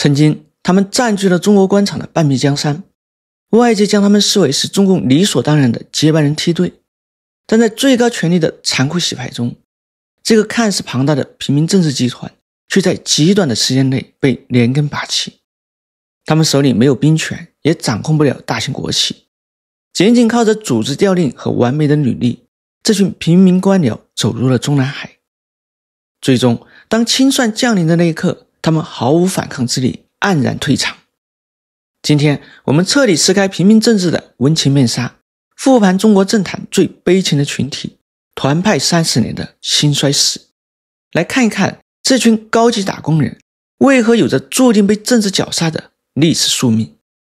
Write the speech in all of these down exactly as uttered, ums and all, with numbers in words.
曾经他们占据了中国官场的半壁江山，外界将他们视为是中共理所当然的接班人梯队，但在最高权力的残酷洗牌中，这个看似庞大的平民政治集团却在极短的时间内被连根拔起。他们手里没有兵权，也掌控不了大型国企，仅仅靠着组织调令和完美的履历，这群平民官僚走入了中南海。最终当清算降临的那一刻，他们毫无反抗之力，黯然退场。今天我们彻底撕开平民政治的温情面纱，复盘中国政坛最悲情的群体团派三十年的兴衰史，来看一看这群高级打工人为何有着注定被政治绞杀的历史宿命。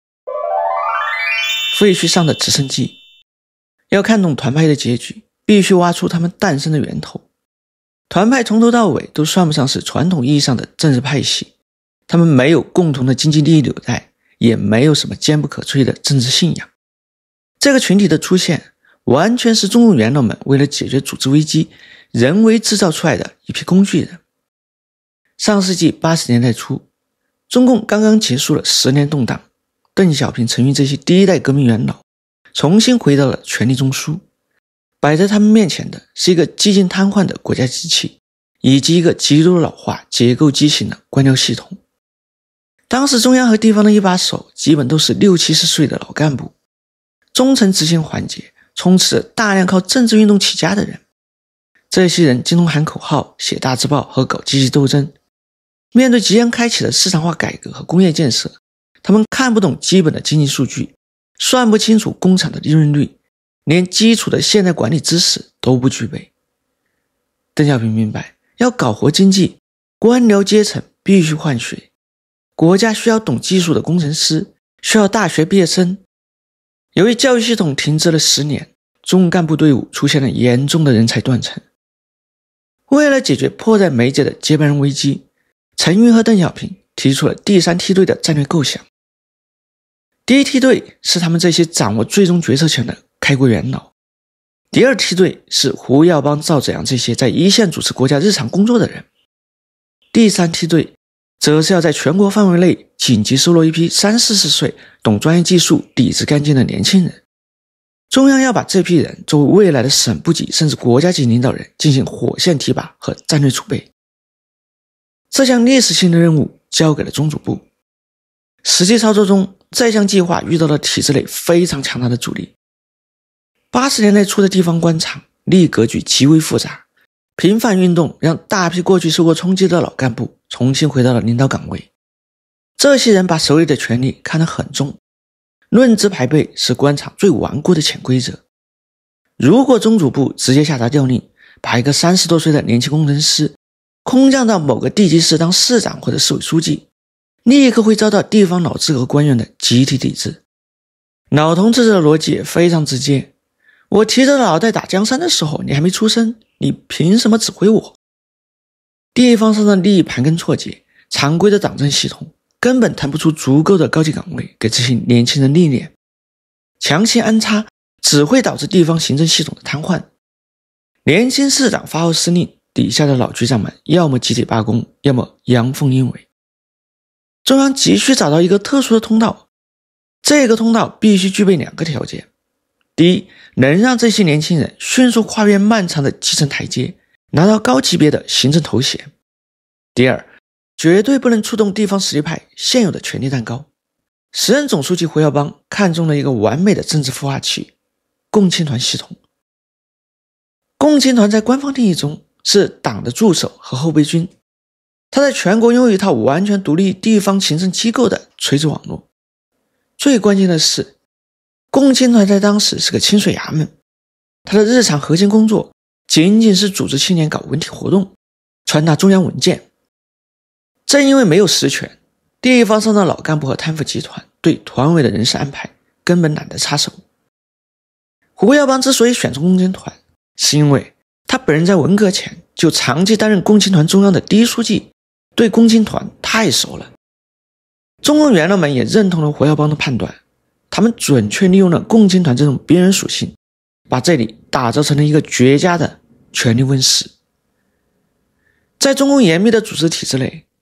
废墟上的直升机，要看懂团派的结局，必须挖出他们诞生的源头。团派从头到尾都算不上是传统意义上的政治派系，他们没有共同的经济利益纽带，也没有什么坚不可摧的政治信仰。这个群体的出现完全是中共元老们为了解决组织危机人为制造出来的一批工具人。上世纪八十年代初，中共刚刚结束了十年动荡，邓小平、陈云这些第一代革命元老重新回到了权力中枢，摆在他们面前的是一个几近瘫痪的国家机器，以及一个极度老化、结构畸形的官僚系统。当时中央和地方的一把手基本都是六七十岁的老干部，中层执行环节充斥着大量靠政治运动起家的人。这些人精通喊口号、写大字报和搞阶级斗争。面对即将开启的市场化改革和工业建设，他们看不懂基本的经济数据，算不清楚工厂的利润率，连基础的现代管理知识都不具备。邓小平明白，要搞活经济，官僚阶层必须换血，国家需要懂技术的工程师，需要大学毕业生。由于教育系统停滞了十年，中干部队伍出现了严重的人才断层。为了解决迫在眉睫的接班人危机，陈云和邓小平提出了第三梯队的战略构想。第一梯队是他们这些掌握最终决策权的开国元老，第二梯队是胡耀邦、赵紫阳这些在一线主持国家日常工作的人，第三梯队则是要在全国范围内紧急收罗一批三四十岁、懂专业技术、底子干净的年轻人。中央要把这批人作为未来的省部级甚至国家级领导人进行火线提拔和战略储备。这项历史性的任务交给了中组部。实际操作中，这项计划遇到了体制内非常强大的阻力。八十年代初的地方官场利益格局极为复杂，频繁运动让大批过去受过冲击的老干部重新回到了领导岗位。这些人把手里的权力看得很重，论资排辈是官场最顽固的潜规则。如果中组部直接下达调令，把一个三十多岁的年轻工程师空降到某个地级市当市长或者市委书记，立刻会遭到地方老资格官员的集体抵制。老同志的逻辑也非常直接，我提着脑袋打江山的时候你还没出生，你凭什么指挥我？地方上的利益盘根错节，常规的党政系统根本腾不出足够的高级岗位给这些年轻人历练，强行安插只会导致地方行政系统的瘫痪。年轻市长发号施令，底下的老局长们要么集体罢工，要么阳奉阴违。中央急需找到一个特殊的通道，这个通道必须具备两个条件：第一，能让这些年轻人迅速跨越漫长的基层台阶，拿到高级别的行政头衔；第二，绝对不能触动地方实力派现有的权力蛋糕。时任总书记胡耀邦看中了一个完美的政治孵化器——共青团系统。共青团在官方定义中是党的助手和后备军，他在全国拥有一套完全独立地方行政机构的垂直网络。最关键的是，共青团在当时是个清水衙门，他的日常核心工作仅仅是组织青年搞文体活动，传达中央文件。正因为没有实权，地方上的老干部和贪腐集团对团委的人事安排根本懒得插手。胡耀邦之所以选中共青团，是因为他本人在文革前就长期担任共青团中央的第一书记，对共青团太熟了。中共元老们也认同了胡耀邦的判断，他们准确利用了共青团这种边缘属性，把这里打造成了一个绝佳的权力温室。在中共严密的组织体制内，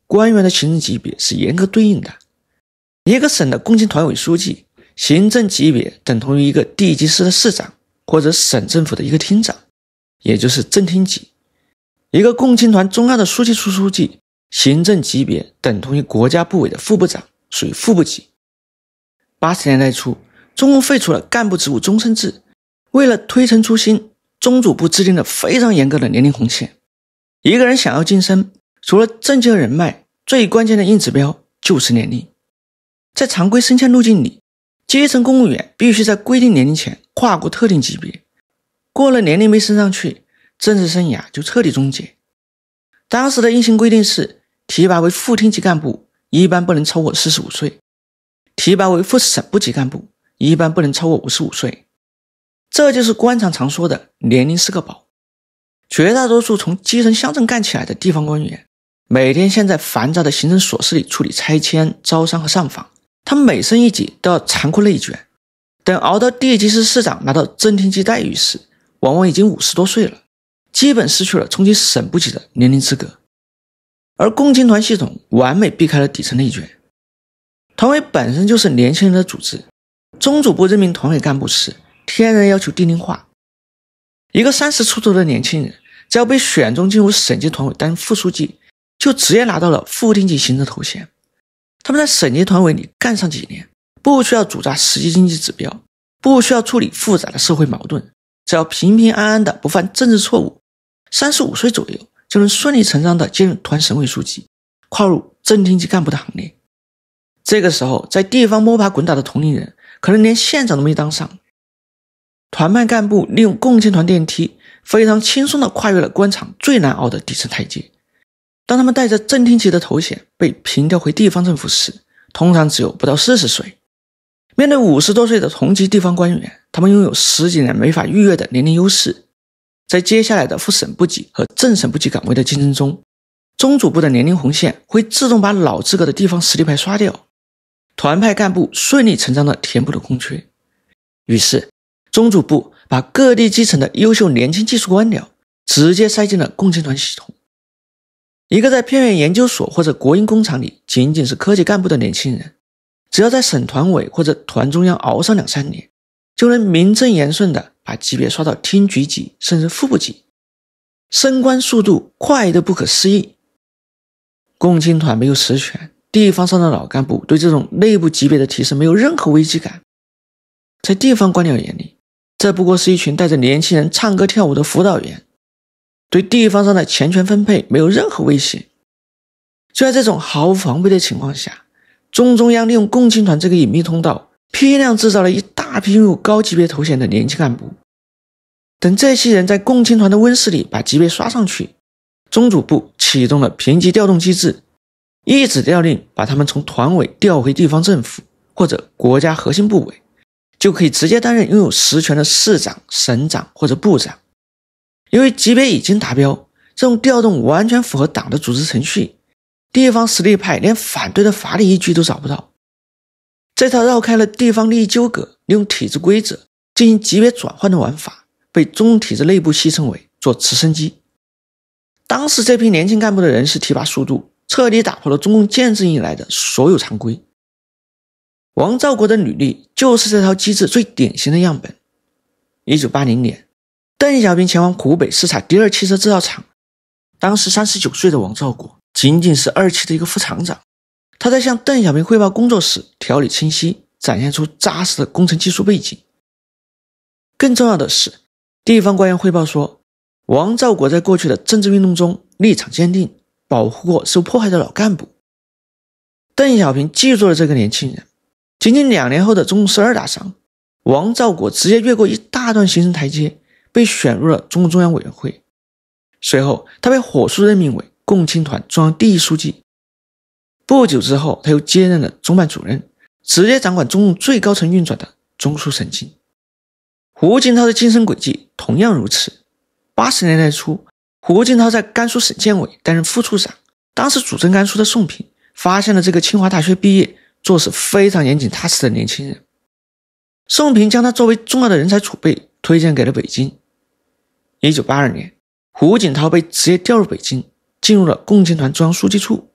官员的行政级别是严格对应的。一个省的共青团委书记，行政级别等同于一个地级市的市长或者省政府的一个厅长，也就是正厅级。一个共青团中央的书记处书记，行政级别等同于国家部委的副部长，属于副部级。八十年代初，中共废除了干部职务终身制，为了推陈出新，中组部制定了非常严格的年龄红线。一个人想要晋升，除了政绩和人脉，最关键的硬指标就是年龄。在常规升迁路径里，基层公务员必须在规定年龄前跨过特定级别，过了年龄没升上去，政治生涯就彻底终结。当时的硬性规定是，提拔为副厅级干部一般不能超过四十五岁，提拔为副省部级干部一般不能超过五十五岁。这就是官场常说的年龄是个宝。绝大多数从基层乡镇干起来的地方官员，每天陷在繁杂的行政琐事里处理拆迁、招商和上访，他们每升一级都要残酷内卷，等熬到地级市市长拿到正厅级待遇时，往往已经五十多岁了，基本失去了冲击省部级的年龄资格。而共青团系统完美避开了底层内卷。团委本身就是年轻人的组织，中组部任命团委干部时，天然要求低龄化。一个三十出头的年轻人，只要被选中进入省级团委当副书记，就直接拿到了副厅级行政头衔。他们在省级团委里干上几年，不需要主抓实际经济指标，不需要处理复杂的社会矛盾，只要平平安安的不犯政治错误，三十五岁左右就能顺理成章的接任团省委书记，跨入正厅级干部的行列。这个时候，在地方摸爬滚打的同龄人，可能连县长都没当上。团派干部利用共青团电梯，非常轻松地跨越了官场最难熬的底层台阶。当他们带着正厅级的头衔被平调回地方政府时，通常只有不到四十岁。面对五十多岁的同级地方官员，他们拥有十几年没法逾越的年龄优势。在接下来的副省部级和正省部级岗位的竞争中，中组部的年龄红线会自动把老资格的地方实力派刷掉，团派干部顺理成章地填补了空缺。于是中组部把各地基层的优秀年轻技术官僚直接塞进了共青团系统。一个在偏远研究所或者国营工厂里仅仅是科级干部的年轻人，只要在省团委或者团中央熬上两三年，就能名正言顺地把级别刷到厅局级甚至副部级，升官速度快得不可思议。共青团没有实权，地方上的老干部对这种内部级别的提升没有任何危机感。在地方官僚眼里，这不过是一群带着年轻人唱歌跳舞的辅导员，对地方上的钱权分配没有任何威胁。就在这种毫无防备的情况下，中中央利用共青团这个隐秘通道，批量制造了一大批拥有高级别头衔的年轻干部。等这些人在共青团的温室里把级别刷上去，中组部启动了评级调动机制，一纸调令把他们从团委调回地方政府或者国家核心部委，就可以直接担任拥有实权的市长、省长或者部长。由于级别已经达标，这种调动完全符合党的组织程序，地方实力派连反对的法理依据都找不到。这套绕开了地方利益纠葛，利用体制规则进行级别转换的玩法，被中体制内部戏称为做直升机。当时这批年轻干部的人事提拔速度彻底打破了中共建政以来的所有常规。王兆国的履历就是这套机制最典型的样本。一九八零年，邓小平前往湖北视察第二汽车制造厂，当时三十九岁的王兆国仅仅是二期的一个副厂长。他在向邓小平汇报工作时条理清晰，展现出扎实的工程技术背景。更重要的是，地方官员汇报说，王兆国在过去的政治运动中立场坚定，保护过受迫害的老干部。邓小平记住了这个年轻人。仅仅两年后的中共十二大上，王兆国直接越过一大段行政台阶，被选入了中共中央委员会。随后他被火速任命为共青团中央第一书记。不久之后，他又接任了中办主任，直接掌管中共最高层运转的中枢神经。胡锦涛的晋升轨迹同样如此。八十年代初，胡锦涛在甘肃省建委担任副处长，当时主政甘肃的宋平发现了这个清华大学毕业、做事非常严谨踏实的年轻人。宋平将他作为重要的人才储备推荐给了北京。一九八二年，胡锦涛被直接调入北京，进入了共青团中央书记处，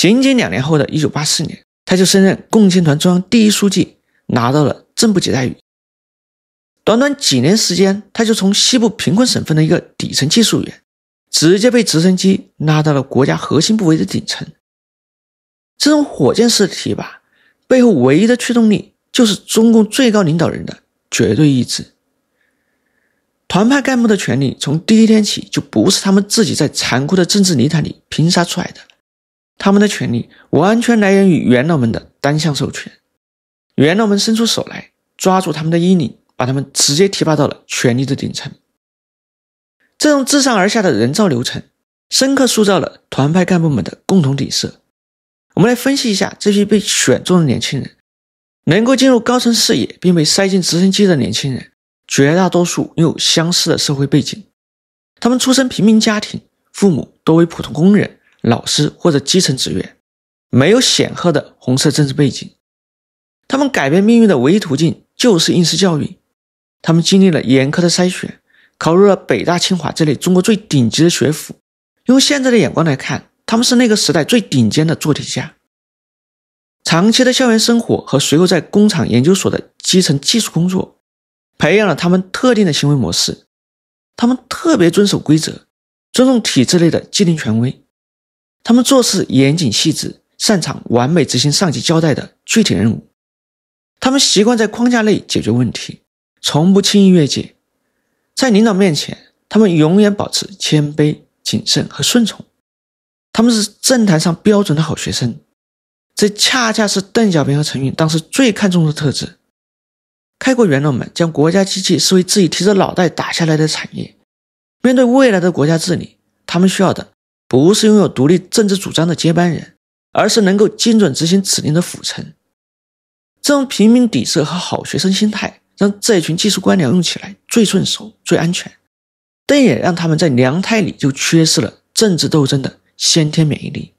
仅仅两年后的一九八四年，他就升任共青团中央第一书记，拿到了正部级待遇。短短几年时间，他就从西部贫困省份的一个底层技术员，直接被直升机拉到了国家核心部位的顶层。这种火箭式的提拔，背后唯一的驱动力就是中共最高领导人的绝对意志。团派干部的权力从第一天起就不是他们自己在残酷的政治泥潭里拼杀出来的，他们的权力完全来源于元老们的单向授权。元老们伸出手来，抓住他们的衣领，把他们直接提拔到了权力的顶层。这种自上而下的人造流程，深刻塑造了团派干部们的共同底色。我们来分析一下这批被选中的年轻人。能够进入高层视野并被塞进直升机的年轻人，绝大多数拥有相似的社会背景。他们出身平民家庭，父母多为普通工人、老师或者基层职员，没有显赫的红色政治背景。他们改变命运的唯一途径就是应试教育。他们经历了严苛的筛选，考入了北大清华这类中国最顶级的学府。用现在的眼光来看，他们是那个时代最顶尖的做题家。长期的校园生活和随后在工厂研究所的基层技术工作，培养了他们特定的行为模式。他们特别遵守规则，尊重体制内的既定权威。他们做事严谨细致，擅长完美执行上级交代的具体任务。他们习惯在框架内解决问题，从不轻易越界。在领导面前，他们永远保持谦卑、谨慎和顺从。他们是政坛上标准的好学生。这恰恰是邓小平和陈云当时最看重的特质。开国元老们将国家机器视为自己提着脑袋打下来的产业。面对未来的国家治理，他们需要的不是拥有独立政治主张的接班人，而是能够精准执行指令的辅臣。这种平民底色和好学生心态，让这群技术官僚用起来最顺手、最安全，但也让他们在娘胎里就缺失了政治斗争的先天免疫力。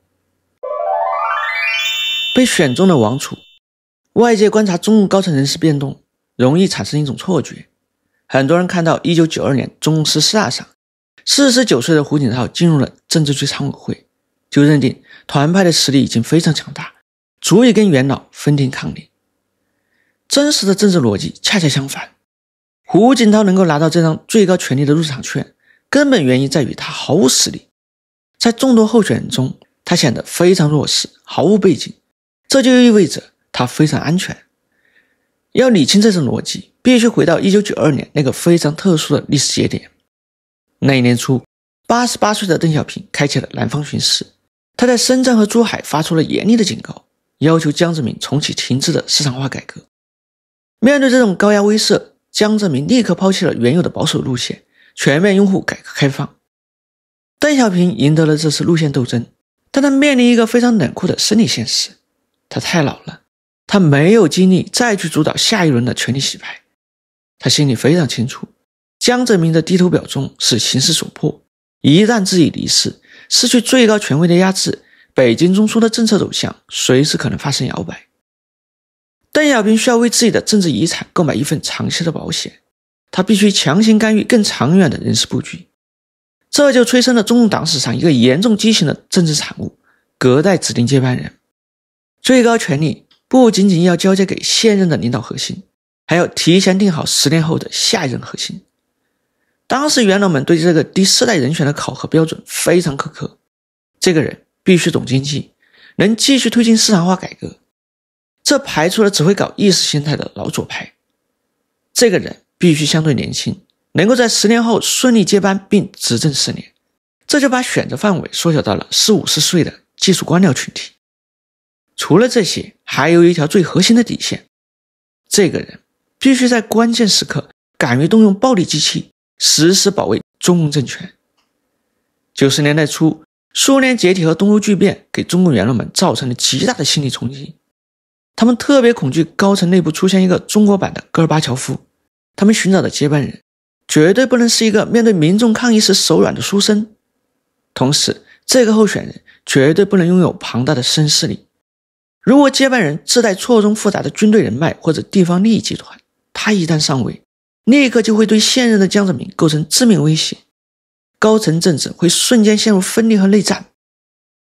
被选中的王储，外界观察中共高层人事变动，容易产生一种错觉。很多人看到一九九二年中共十四大上，四十九岁的胡锦涛进入了政治局常委会，就认定团派的实力已经非常强大，足以跟元老分庭抗礼。真实的政治逻辑恰恰相反，胡锦涛能够拿到这张最高权力的入场券，根本原因在于他毫无实力。在众多候选人中，他显得非常弱势，毫无背景，这就意味着他非常安全。要理清这种逻辑，必须回到一九九二年那个非常特殊的历史节点。那一年初，八十八岁的邓小平开启了南方巡视，他在深圳和珠海发出了严厉的警告，要求江泽民重启停滞的市场化改革。面对这种高压威慑，江泽民立刻抛弃了原有的保守路线，全面拥护改革开放。邓小平赢得了这次路线斗争，但他面临一个非常冷酷的生理现实，他太老了，他没有精力再去主导下一轮的权力洗牌。他心里非常清楚，江泽民的低头表忠是形势所迫，一旦自己离世，失去最高权威的压制，北京中枢的政策走向随时可能发生摇摆。邓小平需要为自己的政治遗产购买一份长期的保险，他必须强行干预更长远的人事布局。这就催生了中共党史上一个严重畸形的政治产物——隔代指定接班人。最高权力不仅仅要交接给现任的领导核心，还要提前定好十年后的下一任核心。当时元老们对这个第四代人选的考核标准非常苛刻，这个人必须懂经济，能继续推进市场化改革，这排除了只会搞意识形态的老左派。这个人必须相对年轻，能够在十年后顺利接班并执政四年，这就把选择范围缩小到了四五十岁的技术官僚群体。除了这些，还有一条最核心的底线，这个人必须在关键时刻敢于动用暴力机器，实施保卫中共政权。九十年代初，苏联解体和东欧剧变给中共元老们造成了极大的心理冲击，他们特别恐惧高层内部出现一个中国版的戈尔巴乔夫，他们寻找的接班人绝对不能是一个面对民众抗议时手软的书生，同时这个候选人绝对不能拥有庞大的声势力。如果接班人自带错综复杂的军队人脉或者地方利益集团，他一旦上位，立刻就会对现任的江泽民构成致命威胁，高层政治会瞬间陷入分裂和内战。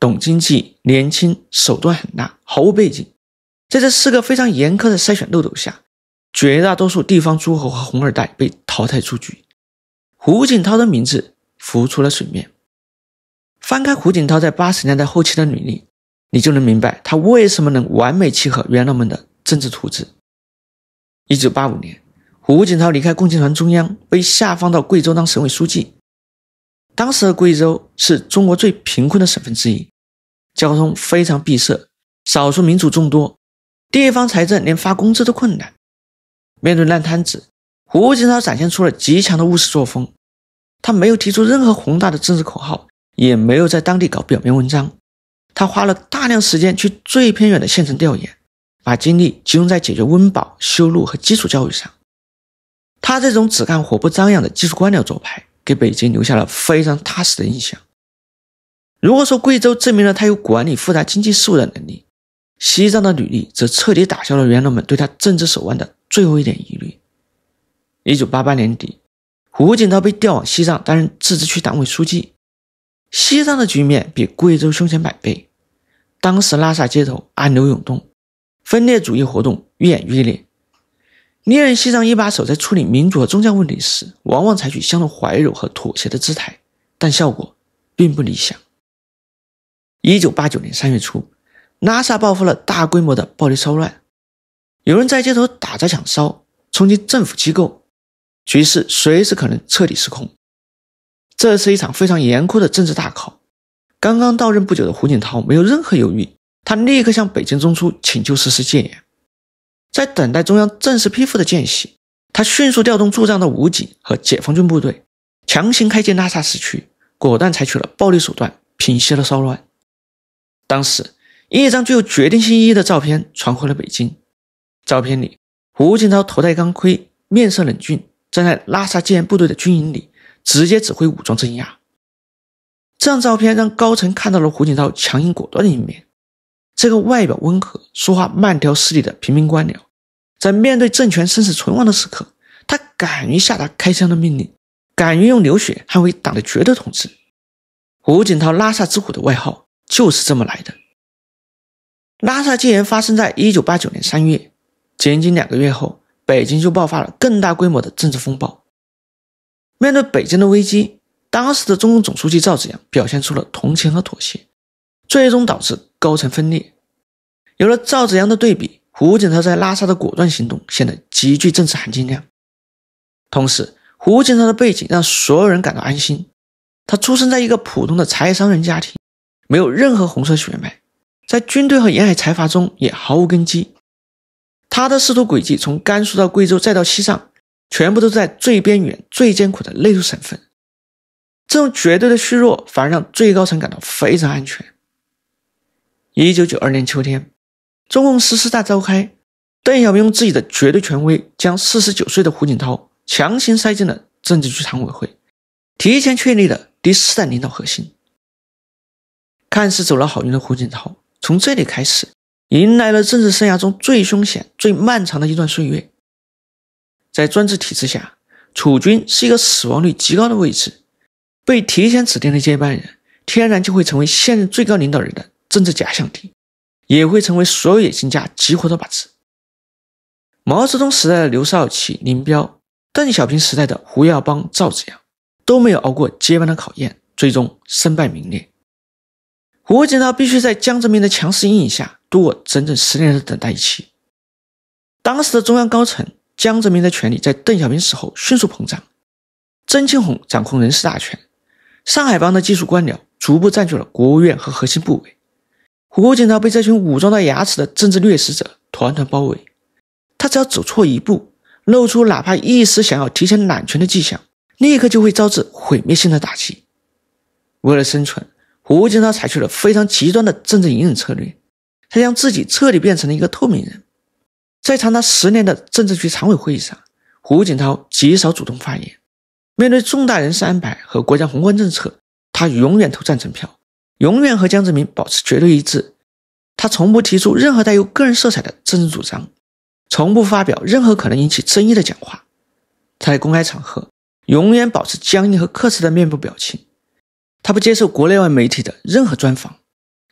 懂经济、年轻、手段很大，毫无背景。在这四个非常严苛的筛选漏斗下，绝大多数地方诸侯和红二代被淘汰出局，胡锦涛的名字浮出了水面。翻开胡锦涛在八十年代后期的履历，你就能明白他为什么能完美契合元老们的政治图纸。一九八五年，胡锦涛离开共青团中央，被下放到贵州当省委书记。当时的贵州是中国最贫困的省份之一，交通非常闭塞，少数民族众多，地方财政连发工资都困难。面对烂摊子，胡锦涛展现出了极强的务实作风。他没有提出任何宏大的政治口号，也没有在当地搞表面文章。他花了大量时间去最偏远的县城调研，把精力集中在解决温饱、修路和基础教育上。他这种只干活不张扬的技术官僚做派，给北京留下了非常踏实的印象。如果说贵州证明了他有管理复杂经济事务的能力，西藏的履历则彻底打消了元老们对他政治手腕的最后一点疑虑。一九八八年底，胡锦涛被调往西藏担任自治区党委书记。西藏的局面比贵州凶险百倍，当时拉萨街头暗流涌动，分裂主义活动愈演愈烈。历任西藏一把手在处理民主和宗教问题时，往往采取相对怀柔和妥协的姿态，但效果并不理想。一九八九年三月初，拉萨爆发了大规模的暴力骚乱，有人在街头打砸抢烧，冲击政府机构，局势随时可能彻底失控。这是一场非常严酷的政治大考。刚刚到任不久的胡锦涛没有任何犹豫，他立刻向北京中枢请求实施戒严。在等待中央正式批复的间隙，他迅速调动驻藏的武警和解放军部队，强行开进拉萨市区，果断采取了暴力手段，平息了骚乱。当时一张具有决定性意义的照片传回了北京。照片里，胡锦涛头戴钢盔，面色冷峻，站在拉萨戒严部队的军营里，直接指挥武装镇压。这张照片让高层看到了胡锦涛强硬果断的一面。这个外表温和、说话慢条斯理的平民官僚，在面对政权生死存亡的时刻，他敢于下达开枪的命令，敢于用流血捍卫党的绝对统治。胡锦涛拉萨之虎的外号就是这么来的。拉萨戒严发生在一九八九年三月，仅仅两个月后，北京就爆发了更大规模的政治风暴。面对北京的危机，当时的中共总书记赵紫阳表现出了同情和妥协，最终导致高层分裂。有了赵紫阳的对比，胡锦涛在拉萨的果断行动显得极具政治含金量。同时，胡锦涛的背景让所有人感到安心。他出生在一个普通的财商人家庭，没有任何红色血脉，在军队和沿海财阀中也毫无根基。他的仕途轨迹从甘肃到贵州再到西藏，全部都在最边缘、最艰苦的内陆省份。这种绝对的虚弱反而让最高层感到非常安全。一九九二年秋天，中共十四大召开，邓小平用自己的绝对权威，将四十九岁的胡锦涛强行塞进了政治局常委会，提前确立了第四代领导核心。看似走了好运的胡锦涛，从这里开始迎来了政治生涯中最凶险、最漫长的一段岁月。在专制体制下，储君是一个死亡率极高的位置，被提前指定的接班人天然就会成为现任最高领导人的政治假想敌，也会成为所有野心家急火的靶子。毛泽东时代的刘少奇、林彪，邓小平时代的胡耀邦、赵紫阳都没有熬过接班的考验，最终身败名裂。胡锦涛必须在江泽民的强势阴影下度过整整十年的等待期。当时的中央高层，江泽民的权力在邓小平死后迅速膨胀，曾庆红掌控人事大权，上海帮的技术官僚逐步占据了国务院和核心部委。胡锦涛被这群武装到牙齿的政治掠食者团团包围，他只要走错一步，露出哪怕一丝想要提前揽权的迹象，立刻就会招致毁灭性的打击。为了生存，胡锦涛采取了非常极端的政治隐忍策略，他将自己彻底变成了一个透明人。在长达十年的政治局常委会议上，胡锦涛极少主动发言，面对重大人事安排和国家宏观政策，他永远投赞成票，永远和江泽民保持绝对一致。他从不提出任何带有个人色彩的政治主张，从不发表任何可能引起争议的讲话。他在公开场合永远保持僵硬和克制的面部表情，他不接受国内外媒体的任何专访，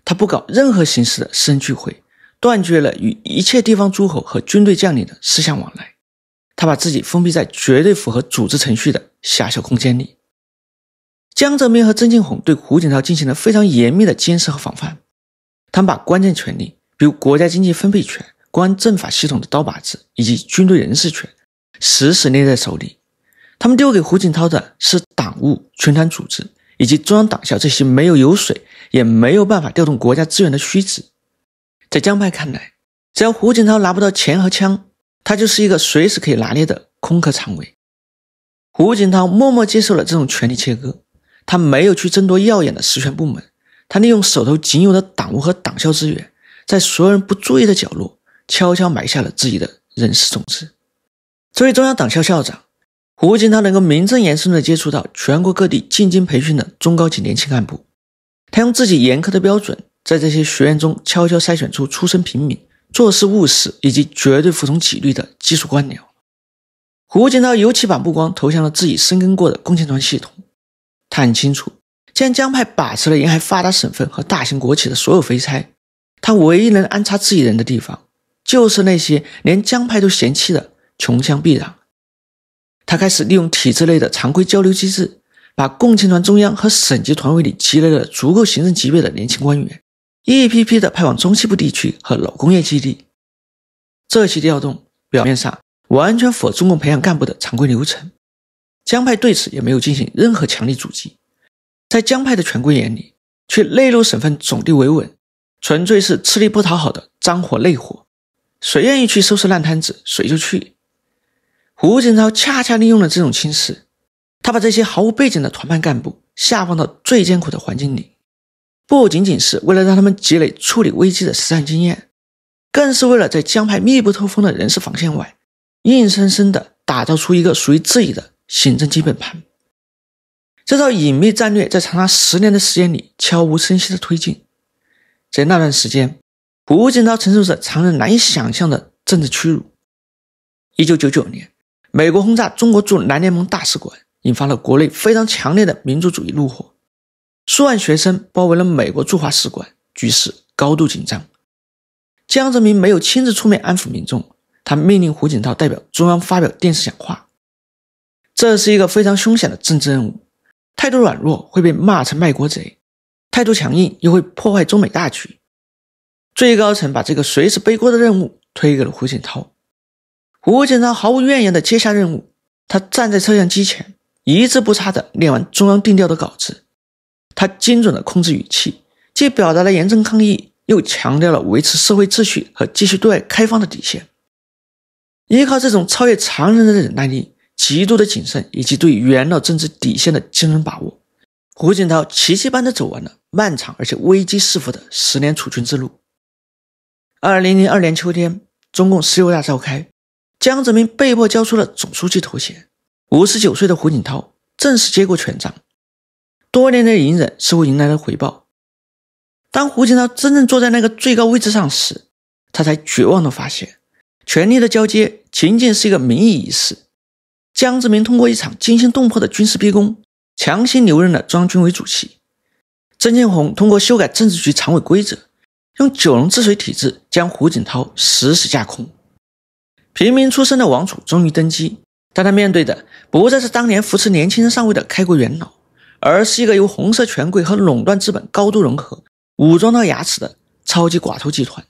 他不搞任何形式的私人聚会，断绝了与一切地方诸侯和军队将领的思想往来。他把自己封闭在绝对符合组织程序的狭小空间里。江泽民和曾庆红对胡锦涛进行了非常严密的监视和防范，他们把关键权力，比如国家经济分配权、公安政法系统的刀把子以及军队人事权，死死捏在手里。他们丢给胡锦涛的是党务、群团组织以及中央党校这些没有油水也没有办法调动国家资源的虚职。在江派看来，只要胡锦涛拿不到钱和枪，他就是一个随时可以拿捏的空壳常委。胡锦涛默默接受了这种权力切割，他没有去争夺耀眼的实权部门，他利用手头仅有的党务和党校资源，在所有人不注意的角落悄悄埋下了自己的人事种子。作为中央党校校长，胡锦涛能够名正言顺地接触到全国各地进京培训的中高级年轻干部，他用自己严苛的标准，在这些学员中悄悄筛选出出身平民、做事务实以及绝对服从纪律的技术官僚。胡锦涛尤其把目光投向了自己深耕过的共青团系统。他很清楚，既然江派把持了沿海发达省份和大型国企的所有肥差，他唯一能安插自己人的地方，就是那些连江派都嫌弃的穷乡僻壤。他开始利用体制内的常规交流机制，把共青团中央和省级团委里积累了足够行政级别的年轻官员，一批批的派往中西部地区和老工业基地。这些调动表面上完全符合中共培养干部的常规流程，江派对此也没有进行任何强力阻击。在江派的权贵眼里，去内陆省份总地维稳，纯粹是吃力不讨好的脏活累活，谁愿意去收拾烂摊子谁就去。胡锦涛恰恰利用了这种轻视，他把这些毫无背景的团派干部下放到最艰苦的环境里，不仅仅是为了让他们积累处理危机的实战经验，更是为了在江派密不透风的人事防线外，硬生生地打造出一个属于自己的行政基本盘。这套隐秘战略在长达十年的时间里悄无声息地推进。在那段时间，胡锦涛承受着常人难以想象的政治屈辱。一九九九年，美国轰炸中国驻南联盟大使馆，引发了国内非常强烈的民族主义怒火。数万学生包围了美国驻华使馆，局势高度紧张。江泽民没有亲自出面安抚民众，他命令胡锦涛代表中央发表电视讲话。这是一个非常凶险的政治任务，态度软弱会被骂成卖国贼，态度强硬又会破坏中美大局。最高层把这个随时背锅的任务推给了胡锦涛。胡锦涛毫无怨言地接下任务，他站在摄像机前，一字不差地念完中央定调的稿子。他精准地控制语气，既表达了严正抗议，又强调了维持社会秩序和继续对外开放的底线。依靠这种超越常人的忍耐力、极度的谨慎以及对元老政治底线的惊人把握，胡锦涛奇迹般地走完了漫长而且危机四伏的十年储君之路。二零零二年秋天，中共十六大召开，江泽民被迫交出了总书记头衔，五十九岁的胡锦涛正式接过权杖。多年的隐忍似乎迎来了回报。当胡锦涛真正坐在那个最高位置上时，他才绝望地发现，权力的交接仅仅是一个名义仪式。江泽民通过一场惊心动魄的军事逼宫，强行留任了中央军委主席。曾庆红通过修改政治局常委规则，用九龙治水体制将胡锦涛死死架空。平民出身的王储终于登基，但他面对的不再是当年扶持年轻人上位的开国元老，而是一个由红色权贵和垄断资本高度融合、武装到牙齿的超级寡头集团。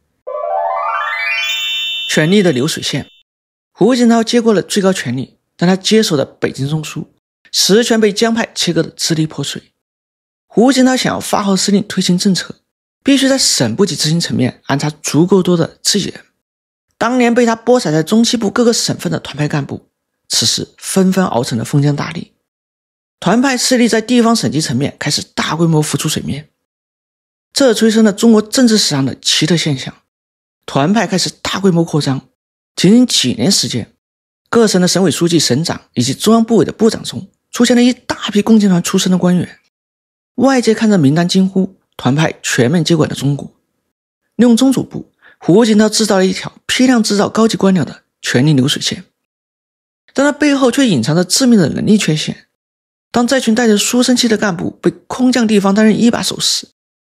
权力的流水线，胡锦涛接过了最高权力，但他接手的北京中枢实权被江派切割得支离破碎。胡锦涛想要发号施令推行政策，必须在省部级执行层面安插足够多的自己人。当年被他播撒在中西部各个省份的团派干部，此时纷纷熬成了封疆大吏。团派势力在地方省级层面开始大规模浮出水面，这催生了中国政治史上的奇特现象。团派开始大规模扩张，仅仅几年时间，各省的省委书记、省长以及中央部委的部长中出现了一大批共青团出身的官员。外界看着名单惊呼，团派全面接管了中国。利用中组部，胡锦涛制造了一条批量制造高级官僚的权力流水线，但他背后却隐藏着致命的能力缺陷。当这群带着书生气的干部被空降地方担任一把手时，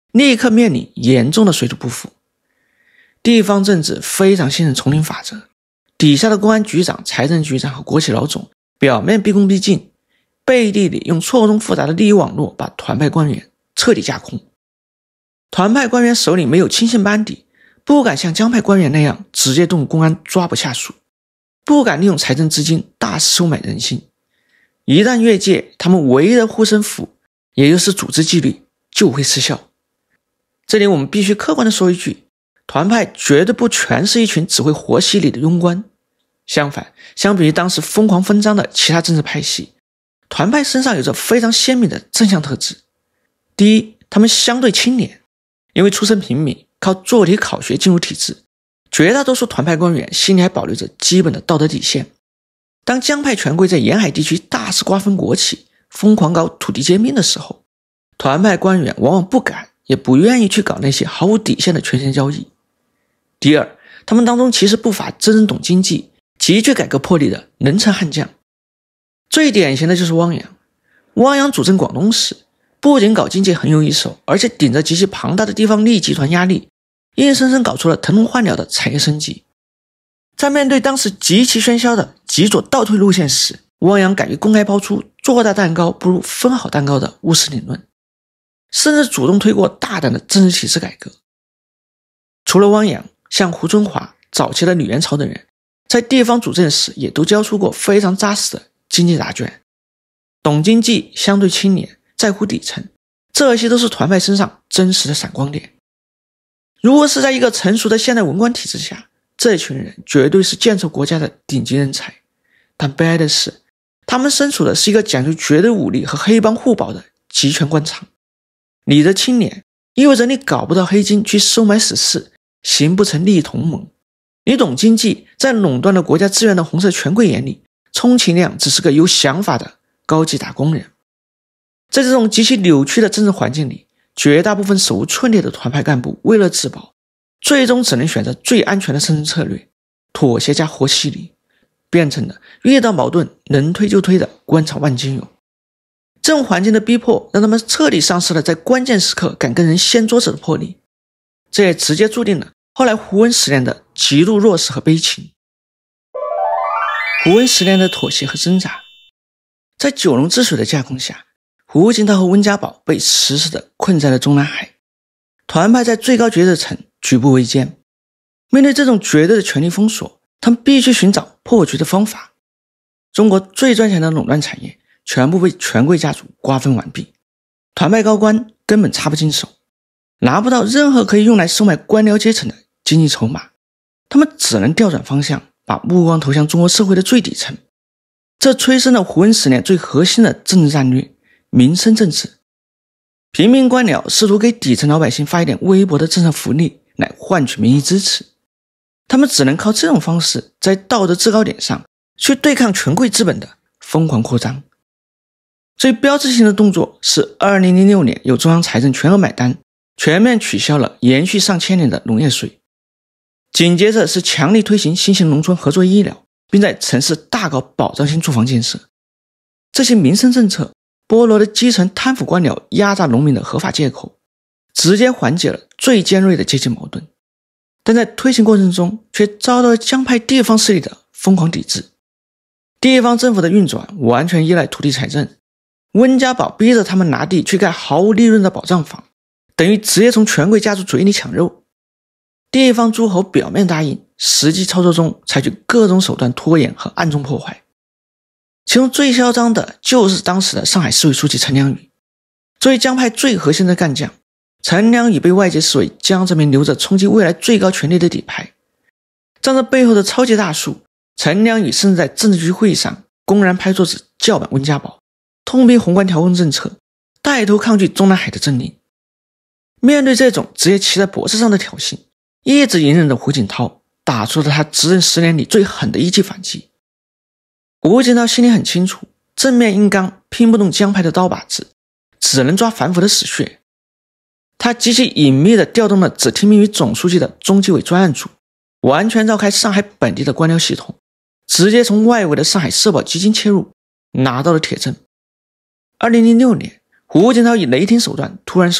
立刻面临严重的水土不服。地方政治非常信任丛林法则，底下的公安局长、财政局长和国企老总表面毕恭毕敬，背地里用错综复杂的利益网络把团派官员彻底架空。团派官员手里没有亲信班底，不敢像江派官员那样直接动公安抓捕下属，不敢利用财政资金大肆收买人心。一旦越界，他们唯一的护身符，也就是组织纪律，就会失效。这里我们必须客观地说一句，团派绝对不全是一群只会活洗礼的庸官。相反，相比于当时疯狂分赃的其他政治派系，团派身上有着非常鲜明的正向特质。第一，他们相对清廉，因为出身平民，靠做题考学进入体制，绝大多数团派官员心里还保留着基本的道德底线。当江派权贵在沿海地区大肆瓜分国企，疯狂搞土地兼并的时候，团派官员往往不敢也不愿意去搞那些毫无底线的权钱交易。第二，他们当中其实不乏真正懂经济、极具改革魄力的能臣悍将。最典型的就是汪洋。汪洋主政广东时，不仅搞经济很有一手，而且顶着极其庞大的地方利益集团压力，硬生生搞出了腾笼换鸟的产业升级。在面对当时极其喧嚣的极左倒退路线时，汪洋敢于公开抛出做大蛋糕不如分好蛋糕的务实理论，甚至主动推过大胆的政治体制改革。除了汪洋，像胡春华、早期的李元朝等人，在地方主政时也都交出过非常扎实的经济答卷。懂经济，相对清廉，在乎底层，这些都是团派身上真实的闪光点。如果是在一个成熟的现代文官体制下，这群人绝对是建设国家的顶级人才。但悲哀的是，他们身处的是一个讲究绝对武力和黑帮互保的集权官场。你的清廉意味着你搞不到黑金去收买死士，形不成利益同盟。你懂经济，在垄断了国家资源的红色权贵眼里，充其量只是个有想法的高级打工人。在这种极其扭曲的政治环境里，绝大部分手无寸铁的团派干部为了自保，最终只能选择最安全的生存策略，妥协加活洗礼，变成了遇到矛盾能推就推的官场万金油。这种环境的逼迫让他们彻底丧失了在关键时刻敢跟人掀桌子的魄力，这也直接注定了后来胡温十年的极度弱势和悲情。胡温十年的妥协和挣扎，在九龙治水的架空下，胡锦涛和温家宝被死死地困在了中南海，团派在最高决策层举步维艰。面对这种绝对的权力封锁，他们必须寻找破局的方法。中国最赚钱的垄断产业全部被权贵家族瓜分完毕，团派高官根本插不进手，拿不到任何可以用来收买官僚阶层的经济筹码，他们只能调转方向，把目光投向中国社会的最底层。这催生了胡温十年最核心的政治战略——民生政治。平民官僚试图给底层老百姓发一点微薄的政策福利来换取民意支持，他们只能靠这种方式在道德制高点上去对抗权贵资本的疯狂扩张。最标志性的动作是二零零六年由中央财政全额买单，全面取消了延续上千年的农业税。紧接着是强力推行新型农村合作医疗，并在城市大搞保障性住房建设。这些民生政策剥夺了基层贪腐官僚压榨农民的合法借口，直接缓解了最尖锐的阶级矛盾，但在推行过程中却遭到了江派地方势力的疯狂抵制。地方政府的运转完全依赖土地财政，温家宝逼着他们拿地去盖毫无利润的保障房，等于直接从权贵家族嘴里抢肉。地方诸侯表面答应，实际操作中采取各种手段拖延和暗中破坏。其中最嚣张的就是当时的上海市委书记陈良宇。作为江派最核心的干将，陈良宇被外界视为江泽民留着冲击未来最高权力的底牌。站在背后的超级大树，陈良宇甚至在政治局会议上公然拍桌子叫板温家宝，痛批宏观调控政策，带头抗拒中南海的政令。面对这种直接骑在脖子上的挑衅，一直隐忍的胡锦涛打出了他执政十年里最狠的一记反击。胡锦涛心里很清楚，正面硬刚拼不动江派的刀把子，只能抓反腐的死穴。他极其隐秘地调动了只听命于总书记的中纪委专案组，完全绕开上海本地的官僚系统，直接从外围的上海社保基金切入，拿到了铁证。二零零六年，胡锦涛以雷霆手段突然收网，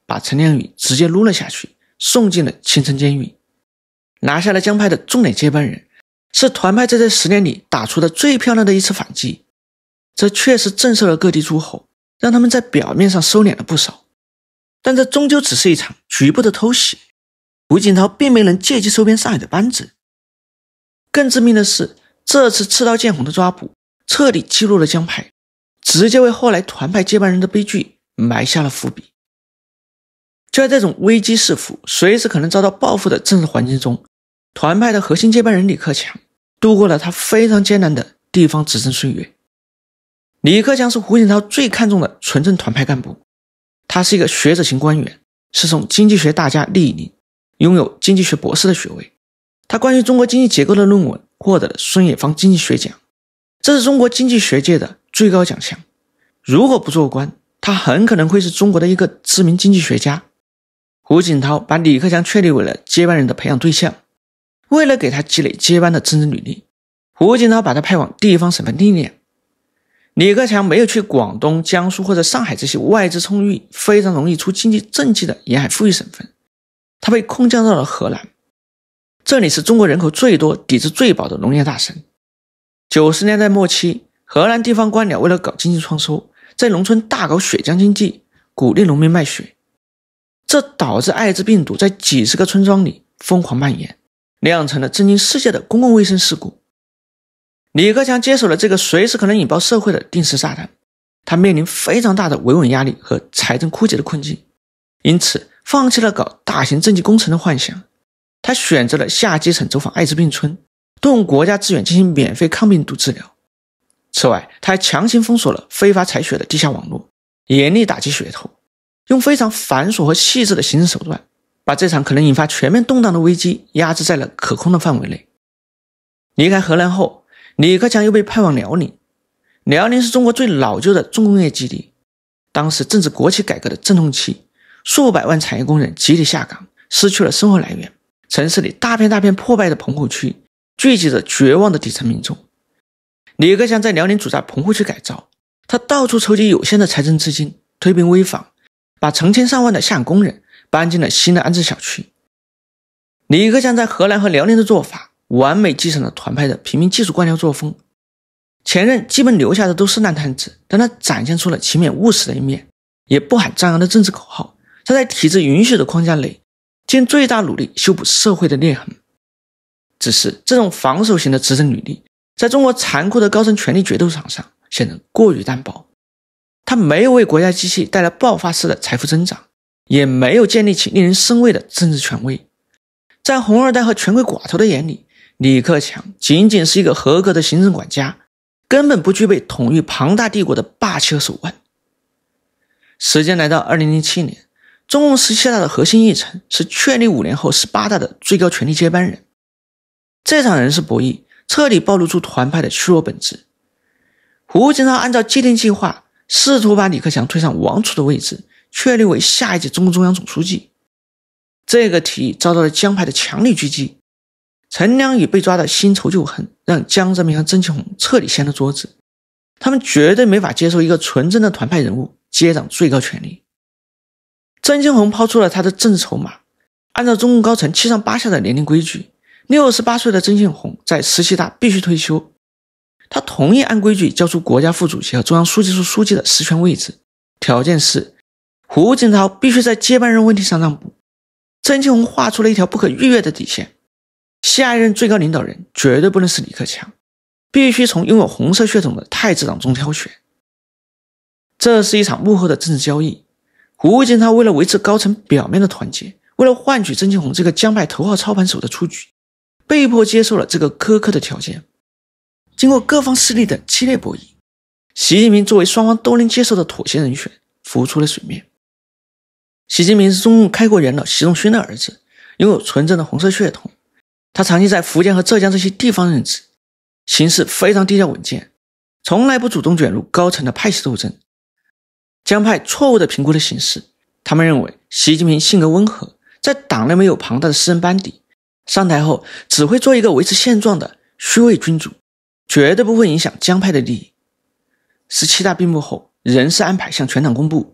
把陈良宇直接撸了下去，送进了青城监狱，拿下了江派的重点接班人，是团派在这十年里打出的最漂亮的一次反击。这确实震慑了各地诸侯，让他们在表面上收敛了不少，但这终究只是一场局部的偷袭。胡锦涛并没能借机收编上海的班子。更致命的是，这次刺刀见红的抓捕彻底激怒了江派，直接为后来团派接班人的悲剧埋下了伏笔。就在这种危机四伏、随时可能遭到报复的政治环境中，团派的核心接班人李克强度过了他非常艰难的地方执政岁月。李克强是胡锦涛最看重的纯正团派干部，他是一个学者型官员，是从经济学大家莅临，拥有经济学博士的学位。他关于中国经济结构的论文获得了孙冶方经济学奖，这是中国经济学界的最高奖项。如果不做官，他很可能会是中国的一个知名经济学家。胡锦涛把李克强确立为了接班人的培养对象，为了给他积累接班的政治履历，胡锦涛把他派往地方省份历练。李克强没有去广东、江苏或者上海这些外资充裕、非常容易出经济政绩的沿海富裕省份，他被空降到了河南。这里是中国人口最多、底子最薄的农业大省。九十年代末期，河南地方官僚为了搞经济创收，在农村大搞血浆经济，鼓励农民卖血，这导致艾滋病毒在几十个村庄里疯狂蔓延，酿成了震惊世界的公共卫生事故。李克强接手了这个随时可能引爆社会的定时炸弹，他面临非常大的维稳压力和财政枯竭的困境，因此放弃了搞大型政绩工程的幻想。他选择了下基层走访艾滋病村，动用国家资源进行免费抗病毒治疗。此外，他还强行封锁了非法采血的地下网络，严厉打击血头，用非常繁琐和细致的行政手段，把这场可能引发全面动荡的危机压制在了可控的范围内。离开河南后，李克强又被派往辽宁。辽宁是中国最老旧的重工业基地，当时正值国企改革的阵痛期，数百万产业工人集体下岗，失去了生活来源。城市里大片大片破败的棚户区，聚集着绝望的底层民众。李克强在辽宁主抓棚户区改造，他到处筹集有限的财政资金，推并危坊，把成千上万的下岗工人搬进了新的安置小区。李克强在河南和辽宁的做法，完美继承了团派的平民技术官僚作风。前任基本留下的都是烂摊子，但他展现出了勤勉务实的一面，也不喊张扬的政治口号。他在体制允许的框架内，尽最大努力修补社会的裂痕。只是这种防守型的执政履历，在中国残酷的高层权力决斗场上显得过于单薄。他没有为国家机器带来爆发式的财富增长，也没有建立起令人生畏的政治权威。在红二代和权贵寡头的眼里，李克强仅仅是一个合格的行政管家，根本不具备统御庞大帝国的霸气和手腕。时间来到二零零七年，中共十七大的核心议程是确立五年后十八大的最高权力接班人。这场人事博弈彻底暴露出团派的虚弱本质。胡锦涛按照既定计划，试图把李克强推上王储的位置，确立为下一届中共中央总书记。这个提议遭到了江派的强力狙击。陈良宇被抓的新仇旧恨，让江泽民和曾庆红彻底掀了桌子。他们绝对没法接受一个纯正的团派人物接掌最高权力。曾庆红抛出了他的政治筹码，按照中共高层七上八下的年龄规矩，六十八岁的曾庆红在十七大必须退休。他同意按规矩交出国家副主席和中央书记处书记的实权位置，条件是胡锦涛必须在接班人问题上让步。曾庆红画出了一条不可逾越的底线，下一任最高领导人绝对不能是李克强，必须从拥有红色血统的太子党中挑选。这是一场幕后的政治交易。胡锦涛为了维持高层表面的团结，为了换取曾庆红这个江派头号操盘手的出局，被迫接受了这个苛刻的条件。经过各方势力的激烈博弈，习近平作为双方都能接受的妥协人选浮出了水面。习近平是中共开国元老习仲勋的儿子，拥有纯正的红色血统。他长期在福建和浙江这些地方任职，行事非常低调稳健，从来不主动卷入高层的派系斗争。江派错误地评估了形势，他们认为习近平性格温和，在党内没有庞大的私人班底，上台后只会做一个维持现状的虚位君主，绝对不会影响江派的利益。十七大闭幕后，人事安排向全党公布，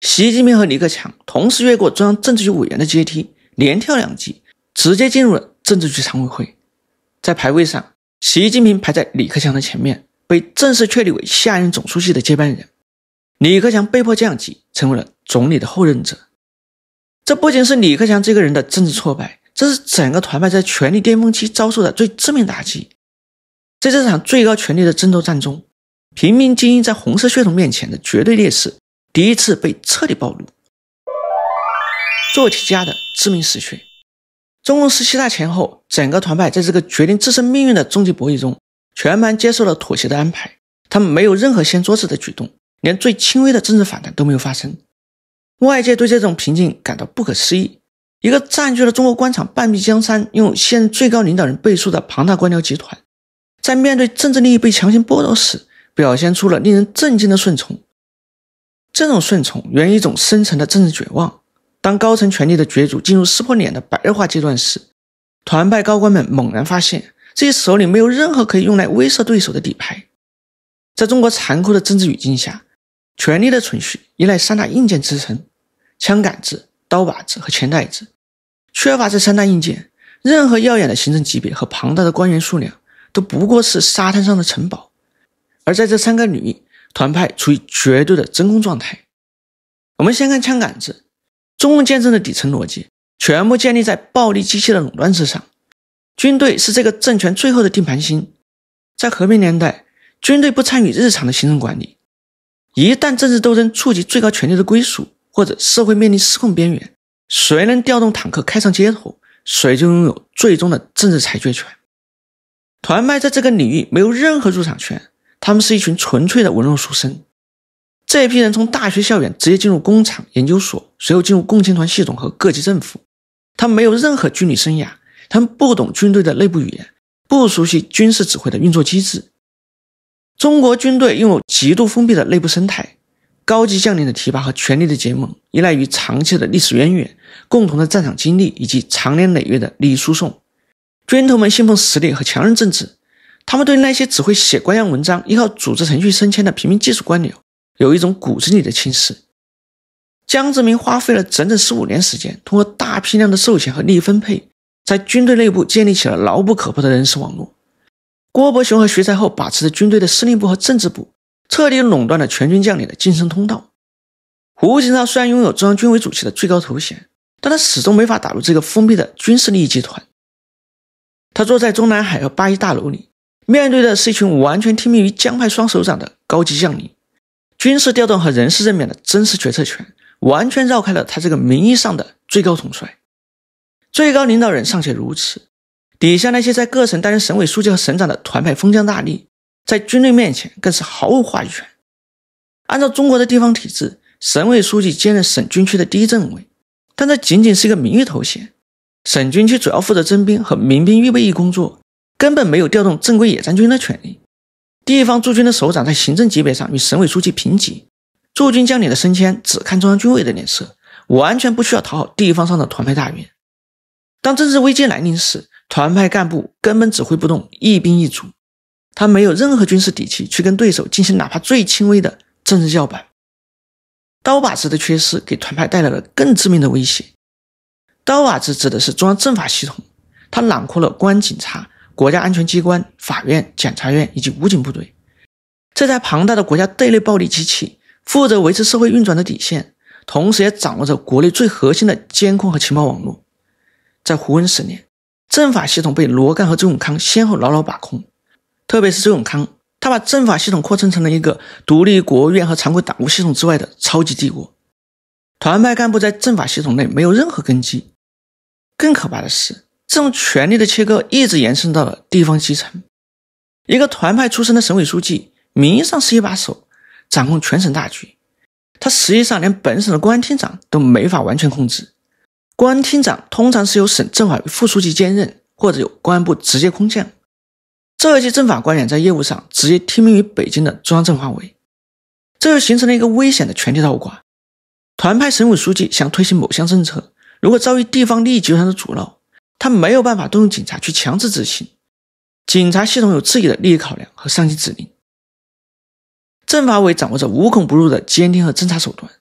习近平和李克强同时越过中央政治局委员的阶梯，连跳两级，直接进入了政治局常委会。在排位上，习近平排在李克强的前面，被正式确立为下任总书记的接班人。李克强被迫降级，成为了总理的后任者。这不仅是李克强这个人的政治挫败，这是整个团派在权力巅峰期遭受的最致命打击。在这场最高权力的争斗战中，平民精英在红色血统面前的绝对劣势第一次被彻底暴露。做题家的致命死穴。中共十七大前后，整个团派在这个决定自身命运的终极博弈中，全盘接受了妥协的安排，他们没有任何掀桌子的举动，连最轻微的政治反弹都没有发生。外界对这种平静感到不可思议，一个占据了中国官场半壁江山，拥有现任最高领导人背书的庞大官僚集团，在面对政治利益被强行剥夺时，表现出了令人震惊的顺从。这种顺从源于一种深层的政治绝望。当高层权力的角逐进入撕破脸的白热化阶段时，团派高官们猛然发现自己手里没有任何可以用来威慑对手的底牌。在中国残酷的政治语境下，权力的存续依赖三大硬件支撑：枪杆子、刀把子和钱袋子。缺乏这三大硬件，任何耀眼的行政级别和庞大的官员数量都不过是沙滩上的城堡。而在这三个领域，团派处于绝对的真空状态。我们先看枪杆子。中共建政的底层逻辑全部建立在暴力机器的垄断之上，军队是这个政权最后的定盘星。在和平年代，军队不参与日常的行政管理，一旦政治斗争触及最高权力的归属，或者社会面临失控边缘，谁能调动坦克开上街头，谁就拥有最终的政治裁决权。团派在这个领域没有任何入场权，他们是一群纯粹的文弱书生。这批人从大学校园直接进入工厂、研究所，随后进入共青团系统和各级政府。他们没有任何军旅生涯，他们不懂军队的内部语言，不熟悉军事指挥的运作机制。中国军队拥有极度封闭的内部生态，高级将领的提拔和权力的结盟依赖于长期的历史渊源、共同的战场经历以及长年累月的利益输送。军头们信奉实力和强人政治，他们对那些只会写官样文章、依靠组织程序升迁的平民技术官僚有一种骨子里的轻视。江泽民花费了整整十五年时间，通过大批量的授权和利益分配，在军队内部建立起了牢不可破的人事网络。郭伯雄和徐才厚把持着军队的司令部和政治部，彻底垄断了全军将领的晋升通道。胡锦涛虽然拥有中央军委主席的最高头衔，但他始终没法打入这个封闭的军事利益集团。他坐在中南海和八一大楼里，面对的是一群完全听命于江派双首长的高级将领。军事调动和人事任免的真实决策权完全绕开了他这个名义上的最高统帅。最高领导人尚且如此，底下那些在各省担任省委书记和省长的团派封疆大吏，在军队面前更是毫无话语权。按照中国的地方体制，省委书记兼任省军区的第一政委，但这仅仅是一个名誉头衔。省军区主要负责征兵和民兵预备役工作，根本没有调动正规野战军的权利。地方驻军的首长在行政级别上与省委书记平级，驻军将领的升迁只看中央军委的脸色，完全不需要讨好地方上的团派大员。当政治危机来临时，团派干部根本指挥不动一兵一卒，他没有任何军事底气去跟对手进行哪怕最轻微的政治叫板。刀把子的缺失给团派带来了更致命的威胁。刀把子指的是中央政法系统，它囊括了公安、警察、国家安全机关、法院、检察院以及武警部队。这台庞大的国家对内暴力机器负责维持社会运转的底线，同时也掌握着国内最核心的监控和情报网络。在胡温十年，政法系统被罗干和周永康先后牢牢把控，特别是周永康，他把政法系统扩充成了一个独立于国务院和常规党务系统之外的超级帝国。团派干部在政法系统内没有任何根基。更可怕的是，这种权力的切割一直延伸到了地方基层。一个团派出身的省委书记，名义上是一把手，掌控全省大局，他实际上连本省的公安厅长都没法完全控制。公安厅长通常是由省政法委副书记兼任，或者由公安部直接空降。这些政法官员在业务上直接听命于北京的中央政法委，这就形成了一个危险的权力倒挂。团派省委书记想推行某项政策，如果遭遇地方利益集团的阻挠，他没有办法动用警察去强制执行，警察系统有自己的利益考量和上级指令。政法委掌握着无孔不入的监听和侦查手段，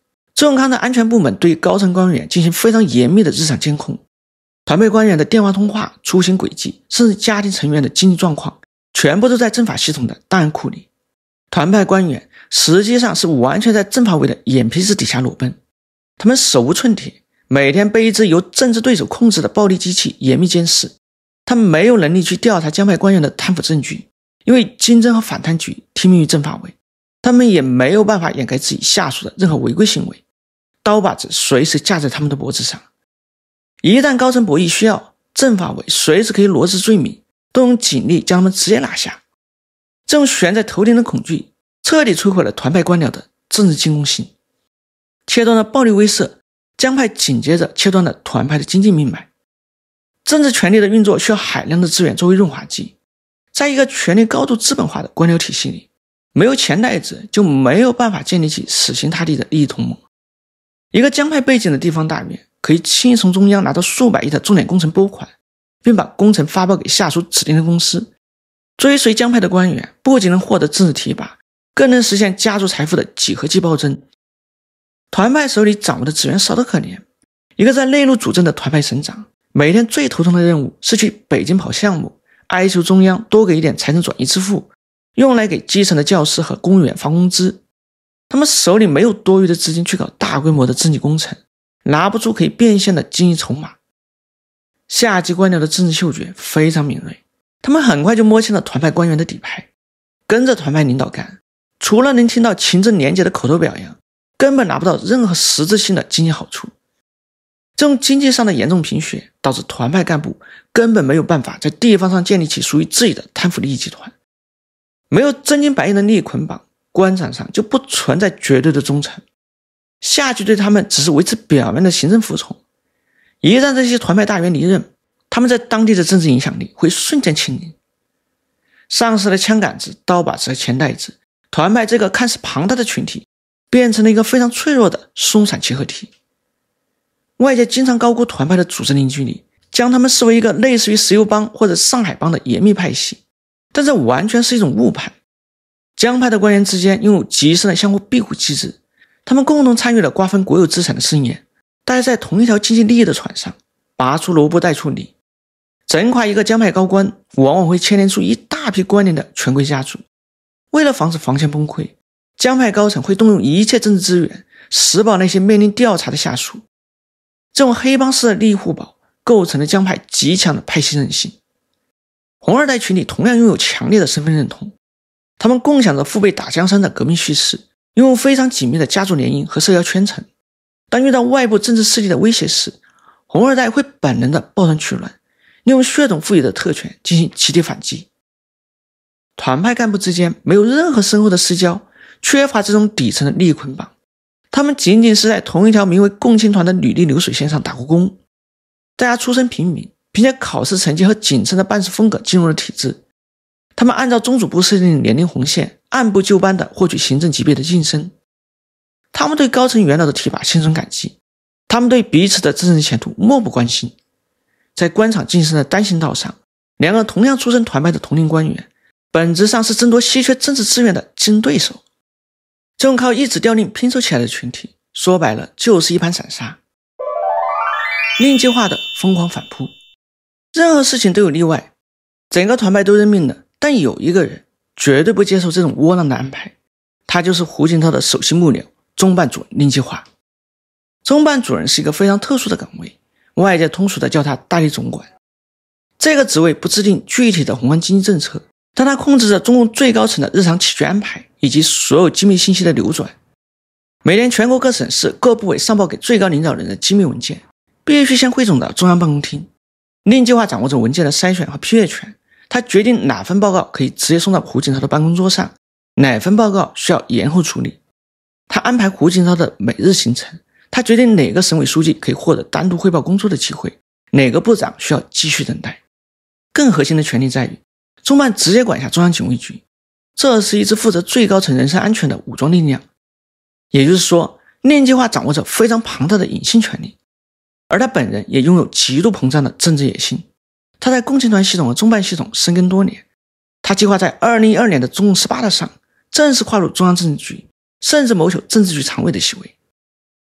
周永康的安全部门对高层官员进行非常严密的日常监控，团派官员的电话通话、出行轨迹，甚至家庭成员的经济状况，全部都在政法系统的档案库里。团派官员实际上是完全在政法委的眼皮子底下裸奔，他们手无寸铁，每天被一只由政治对手控制的暴力机器严密监视。他们没有能力去调查江派官员的贪腐证据，因为经侦和反贪局听命于政法委，他们也没有办法掩盖自己下属的任何违规行为，刀把子随时架在他们的脖子上。一旦高层博弈需要，政法委随时可以罗织罪名，动用警力将他们直接拿下。这种悬在头顶的恐惧彻底摧毁了团派官僚的政治进攻性，切断了暴力威慑，江派紧接着切断了团派的经济命脉。政治权力的运作需要海量的资源作为润滑剂，在一个权力高度资本化的官僚体系里，没有钱袋子就没有办法建立起死心塌地的利益同盟。一个江派背景的地方大院可以轻易从中央拿到数百亿的重点工程拨款，并把工程发包给下属指定的公司。追随江派的官员不仅能获得政治提拔，更能实现家族财富的几何级暴增。团派手里掌握的资源少得可怜，一个在内陆主政的团派省长每天最头痛的任务是去北京跑项目，哀求中央多给一点财政转移支付，用来给基层的教师和公务员发工资。他们手里没有多余的资金去搞大规模的政绩工程，拿不出可以变现的经济筹码。下级官僚的政治嗅觉非常敏锐，他们很快就摸清了团派官员的底牌，跟着团派领导干，除了能听到勤政廉洁的口头表扬，根本拿不到任何实质性的经济好处。这种经济上的严重贫血导致团派干部根本没有办法在地方上建立起属于自己的贪腐利益集团。没有真金白银的利益捆绑，官场上就不存在绝对的忠诚，下级对他们只是维持表面的行政服从。一旦这些团派大员离任，他们在当地的政治影响力会瞬间清零。丧失了枪杆子、刀把子和钱袋子，团派这个看似庞大的群体变成了一个非常脆弱的松散结合体。外界经常高估团派的组织凝聚力，将他们视为一个类似于石油帮或者上海帮的严密派系，但这完全是一种误判。江派的官员之间拥有极深的相互庇护机制，他们共同参与了瓜分国有资产的盛宴，待在同一条经济利益的船上，拔出萝卜带出泥。整垮一个江派高官往往会牵连出一大批关联的权贵家族。为了防止防线崩溃，江派高层会动用一切政治资源，实保那些面临调查的下属。这种黑帮式的利益互保构成了江派极强的派系韧性。红二代群体同样拥有强烈的身份认同，他们共享着父辈打江山的革命叙事，拥有非常紧密的家族联姻和社交圈层。当遇到外部政治势力的威胁时，红二代会本能的抱团取暖，利用血统赋予的特权进行集体反击。团派干部之间没有任何深厚的私交，缺乏这种底层的利益捆绑，他们仅仅是在同一条名为共青团的履历流水线上打过工。大家出身平民，凭借考试成绩和谨慎的办事风格进入了体制。他们按照宗主部设定的年龄红线，按部就班地获取行政级别的晋升。他们对高层元老的提拔心存感激，他们对彼此的政治前途漠不关心。在官场晋升的单行道上，两个同样出身团派的同龄官员本质上是争夺稀缺政治资源的竞争对手。这种靠一纸调令拼凑起来的群体，说白了就是一盘散沙。令计划的疯狂反扑，任何事情都有例外，整个团派都认命了，但有一个人绝对不接受这种窝囊的安排，他就是胡锦涛的首席幕僚中办主任令计划。中办主任是一个非常特殊的岗位，外界通俗的叫他大力总管。这个职位不制定具体的宏观经济政策，但他控制着中共最高层的日常起居安排以及所有机密信息的流转。每年全国各省市各部委上报给最高领导人的机密文件必须先汇总到中央办公厅。令计划掌握着文件的筛选和批阅权，他决定哪份报告可以直接送到胡锦涛的办公桌上，哪份报告需要延后处理。他安排胡锦涛的每日行程，他决定哪个省委书记可以获得单独汇报工作的机会，哪个部长需要继续等待。更核心的权力在于，中办直接管辖中央警卫局，这是一支负责最高层人身安全的武装力量。也就是说，令计划掌握着非常庞大的隐性权力，而他本人也拥有极度膨胀的政治野心。他在共青团系统和中办系统深耕多年，他计划在二零一二年的中共十八大上正式跨入中央政治局，甚至谋求政治局常委的席位。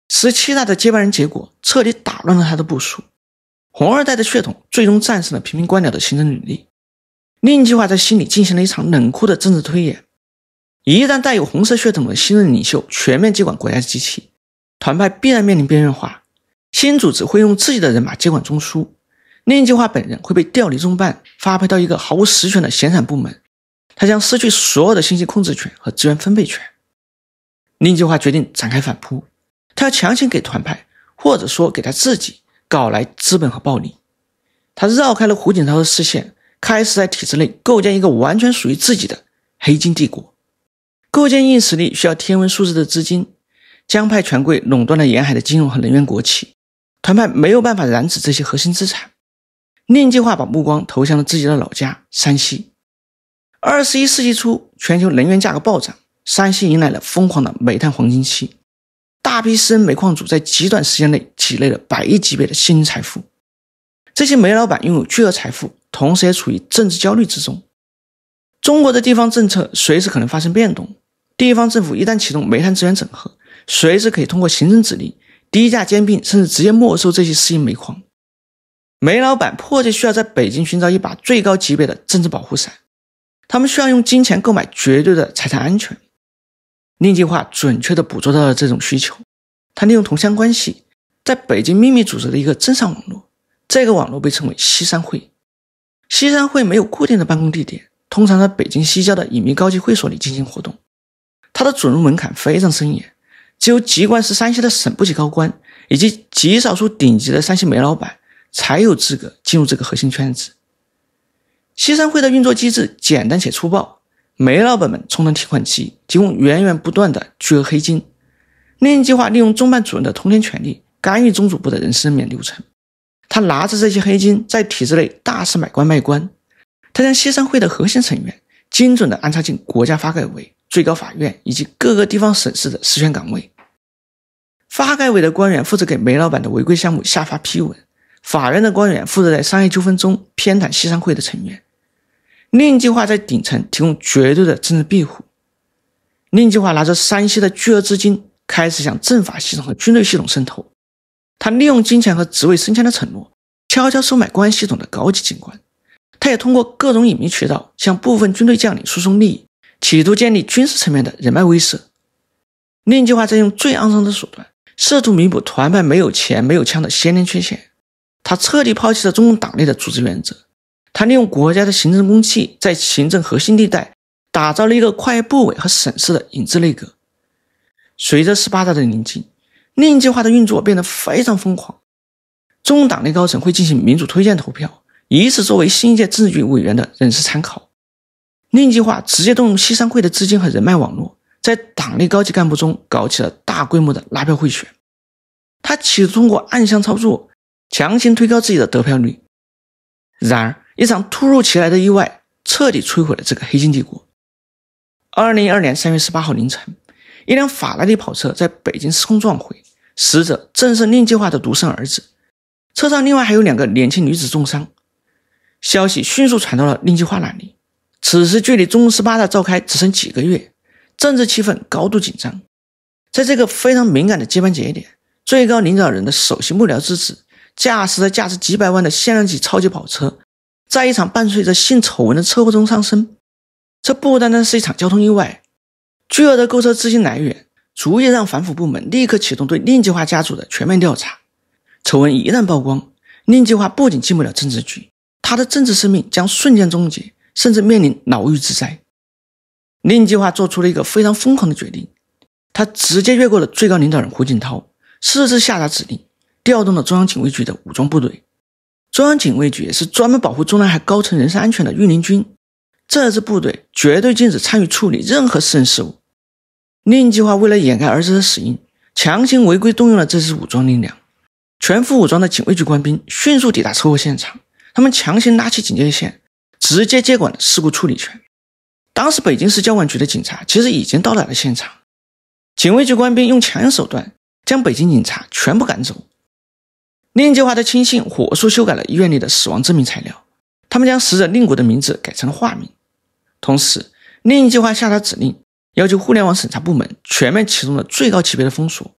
十七代的接班人结果彻底打乱了他的部署。红二代的血统最终战胜了平民官僚的行政履历。令计划在心里进行了一场冷酷的政治推演。一旦带有红色血统的新任领袖全面接管国家机器，团派必然面临边缘化。新组织会用自己的人马接管中枢，令计划本人会被调离中办，发配到一个毫无实权的闲散部门，他将失去所有的信息控制权和资源分配权。令计划决定展开反扑，他要强行给团派，或者说给他自己搞来资本和暴力。他绕开了胡锦涛的视线，开始在体制内构建一个完全属于自己的黑金帝国。构建硬实力需要天文数字的资金，江派权贵垄断了沿海的金融和能源国企，团派没有办法染指这些核心资产。令计划把目光投向了自己的老家山西。二十一世纪初，全球能源价格暴涨，山西迎来了疯狂的煤炭黄金期，大批私人煤矿主在极短时间内积累了百亿级别的现金财富。这些煤老板拥有巨额财富，同时也处于政治焦虑之中。中国的地方政策随时可能发生变动，地方政府一旦启动煤炭资源整合，随时可以通过行政指令低价兼并，甚至直接没收这些私营煤矿。煤老板迫切需要在北京寻找一把最高级别的政治保护伞，他们需要用金钱购买绝对的财产安全。令计划准确地捕捉到了这种需求，他利用同乡关系，在北京秘密组织了一个镇上网络，这个网络被称为西山会。西山会没有固定的办公地点，通常在北京西郊的隐秘高级会所里进行活动。它的准入门槛非常森严，只有籍贯是山西的省部级高官以及极少数顶级的山西煤老板才有资格进入这个核心圈子。西山会的运作机制简单且粗暴，煤老板们充当提款机，提供源源不断的巨额黑金。令计划利用中办主任的通天权力干预中组部的人事任免流程，他拿着这些黑金在体制内大肆买官卖官。他将西山会的核心成员精准地安插进国家发改委、最高法院以及各个地方省市的实权岗位。发改委的官员负责给煤老板的违规项目下发批文，法院的官员负责在商业纠纷中偏袒西山会的成员。令计划在顶层提供绝对的政治庇护。令计划拿着山西的巨额资金，开始向政法系统和军队系统渗透。他利用金钱和职位升迁的承诺，悄悄收买公安系统的高级警官。他也通过各种隐秘渠道向部分军队将领输送利益，企图建立军事层面的人脉威慑。令计划在用最肮脏的手段，试图弥补团派没有钱没有枪的先天缺陷。他彻底抛弃了中共党内的组织原则，他利用国家的行政公器，在行政核心地带打造了一个跨越部委和省市的影子内阁。随着十八大的临近，令计划的运作变得非常疯狂。中共党内高层会进行民主推荐投票，以此作为新一届政治局委员的人事参考。令计划直接动用西山会的资金和人脉网络，在党内高级干部中搞起了大规模的拉票贿选。他企图通过暗箱操作强行推高自己的得票率。然而一场突如其来的意外彻底摧毁了这个黑金帝国。二零一二年三月十八号凌晨，一辆法拉利跑车在北京失控撞毁，死者正是令计划的独生儿子，车上另外还有两个年轻女子重伤。消息迅速传到了令计划那里。此时距离中共十八大召开只剩几个月，政治气氛高度紧张。在这个非常敏感的接班节点，最高领导人的首席幕僚之子驾驶着价值几百万的限量级超级跑车，在一场伴随着性丑闻的车祸中丧生。这不单单是一场交通意外，巨额的购车资金来源足以让反腐部门立刻启动对令计划家族的全面调查。丑闻一旦曝光，令计划不仅进不了政治局，他的政治生命将瞬间终结，甚至面临牢狱之灾。令计划做出了一个非常疯狂的决定，他直接越过了最高领导人胡锦涛，私自下达指令，调动了中央警卫局的武装部队。中央警卫局也是专门保护中南海高层人身安全的御林军，这支部队绝对禁止参与处理任何私人事务。令计划为了掩盖儿子的死因，强行违规动用了这支武装力量。全副武装的警卫局官兵迅速抵达车祸现场，他们强行拉起警戒线，直接接管了事故处理权。当时北京市交管局的警察其实已经到达了现场，警卫局官兵用强硬手段将北京警察全部赶走。令计划的亲信火速修改了医院里的死亡证明材料，他们将死者令谷的名字改成了化名。同时令计划下达指令，要求互联网审查部门全面启动了最高级别的封锁，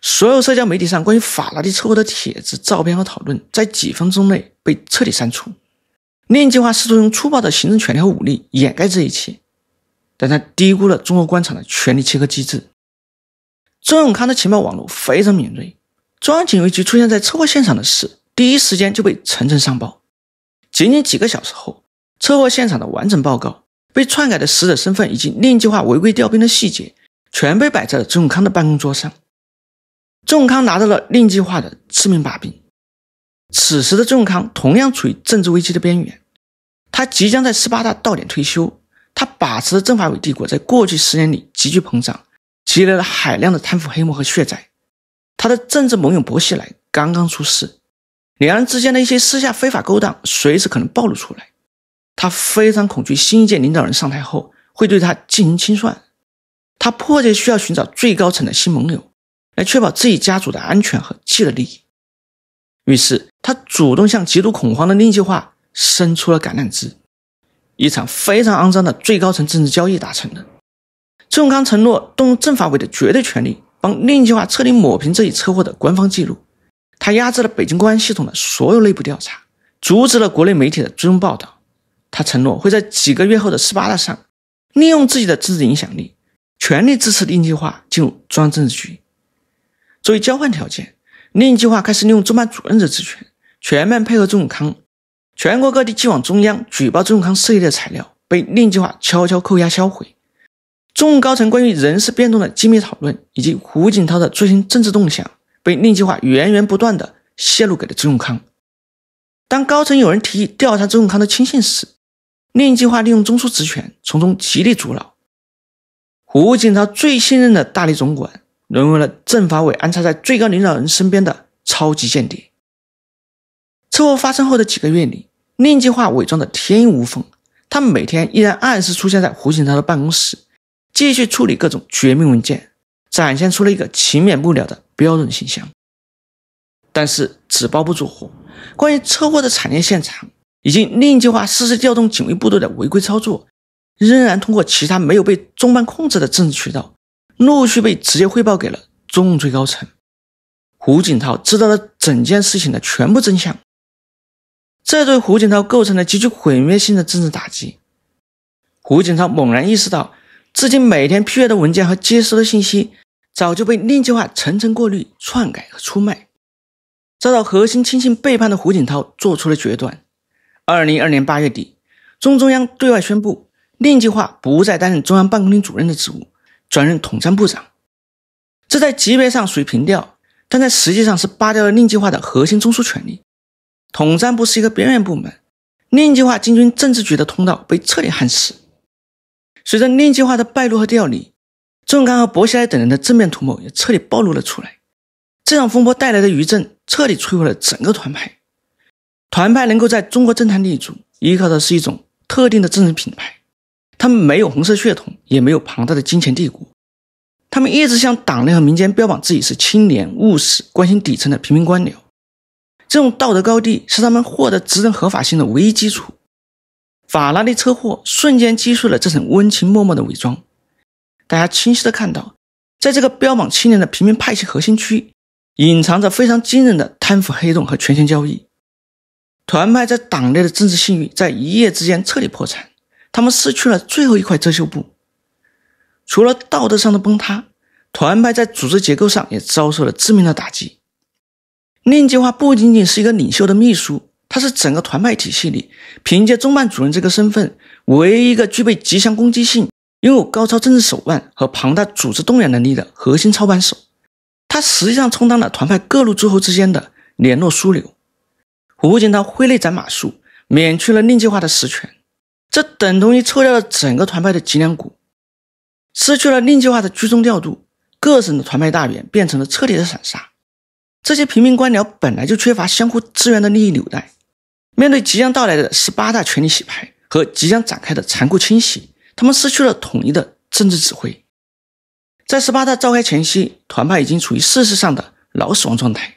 所有社交媒体上关于法拉利车祸的帖子、照片和讨论在几分钟内被彻底删除。令计划试图用粗暴的行政权力和武力掩盖这一切，但他低估了中国官场的权力切割机制。周永康的情报网络非常敏锐，中央警卫局出现在车祸现场的事第一时间就被层层上报。仅仅几个小时后，车祸现场的完整报告、被篡改的死者身份以及令计划违规调兵的细节全被摆在了周永康的办公桌上。周永康拿到了令计划的致命把柄。此时的周永康同样处于政治危机的边缘，他即将在斯巴达到点退休，他把持的政法委帝国在过去十年里急剧膨胀，积累了海量的贪腐黑幕和血债。他的政治盟友薄熙来刚刚出事，两人之间的一些私下非法勾当随时可能暴露出来。他非常恐惧新一届领导人上台后会对他进行清算，他迫切需要寻找最高层的新盟友，来确保自己家族的安全和既得利益。于是他主动向极度恐慌的令计划伸出了橄榄枝，一场非常肮脏的最高层政治交易达成了。周永康承诺动用政法委的绝对权力，帮令计划彻底抹平这一车祸的官方记录。他压制了北京公安系统的所有内部调查，阻止了国内媒体的追踪报道。他承诺会在几个月后的斯巴达上，利用自己的政治影响力，全力支持令计划进入中央政治局。作为交换条件，令计划开始利用中办主任的职权，全面配合周永康。全国各地寄往中央举报周永康涉猎的材料被令计划悄悄扣押销毁。中共高层关于人事变动的机密讨论以及胡锦涛的最新政治动向被令计划源源不断地泄露给了周永康。当高层有人提议调查周永康的亲信时，令计划利用中枢职权从中极力阻挠。胡锦涛最信任的大力总管沦为了政法委安插在最高领导人身边的超级间谍。车祸发生后的几个月里，令计划伪装的天衣无缝，他每天依然按时出现在胡锦涛的办公室，继续处理各种绝密文件，展现出了一个勤勉不了的标准形象。但是纸包不住火，关于车祸的惨烈现场以及令计划实时调动警卫部队的违规操作，仍然通过其他没有被中办控制的政治渠道陆续被直接汇报给了中共最高层。胡锦涛知道了整件事情的全部真相，这对胡锦涛构成了极具毁灭性的政治打击。胡锦涛猛然意识到，自己每天批阅的文件和接收的信息早就被令计划层层过滤、篡改和出卖。遭到核心亲信背叛的胡锦涛做出了决断。二零二二年八月底，中中央对外宣布，令计划不再担任中央办公厅主任的职务，转任统战部长。这在级别上属于平调，但在实际上是扒掉了令计划的核心中枢权力。统战部是一个边缘部门，令计划进军政治局的通道被彻底焊死。随着令计划的败露和调离，周永康和薄熙来等人的正面图谋也彻底暴露了出来。这场风波带来的余震彻底摧毁了整个团派。团派能够在中国政坛立足，依靠的是一种特定的政治品牌。他们没有红色血统，也没有庞大的金钱帝国。他们一直向党内和民间标榜自己是清廉务实、关心底层的平民官僚。这种道德高地是他们获得执政合法性的唯一基础。法拉利车祸瞬间击碎了这层温情脉脉的伪装。大家清晰地看到，在这个标榜清廉的平民派系核心区，隐藏着非常惊人的贪腐黑洞和权钱交易。团派在党内的政治信誉在一夜之间彻底破产，他们失去了最后一块遮羞布。除了道德上的崩塌，团派在组织结构上也遭受了致命的打击。令计划不仅仅是一个领袖的秘书，他是整个团派体系里凭借中办主任这个身份唯一一个具备极强攻击性、拥有高超政治手腕和庞大组织动员能力的核心操盘手。他实际上充当了团派各路诸侯之间的联络枢纽。胡锦涛挥泪斩马谡，免去了令计划的实权，这等同于抽掉了整个团派的脊梁骨。失去了令计划的居中调度，各省的团派大员变成了彻底的散沙。这些平民官僚本来就缺乏相互支援的利益纽带，面对即将到来的十八大权力洗牌和即将展开的残酷清洗，他们失去了统一的政治指挥。在十八大召开前夕，团派已经处于事实上的老死亡状态。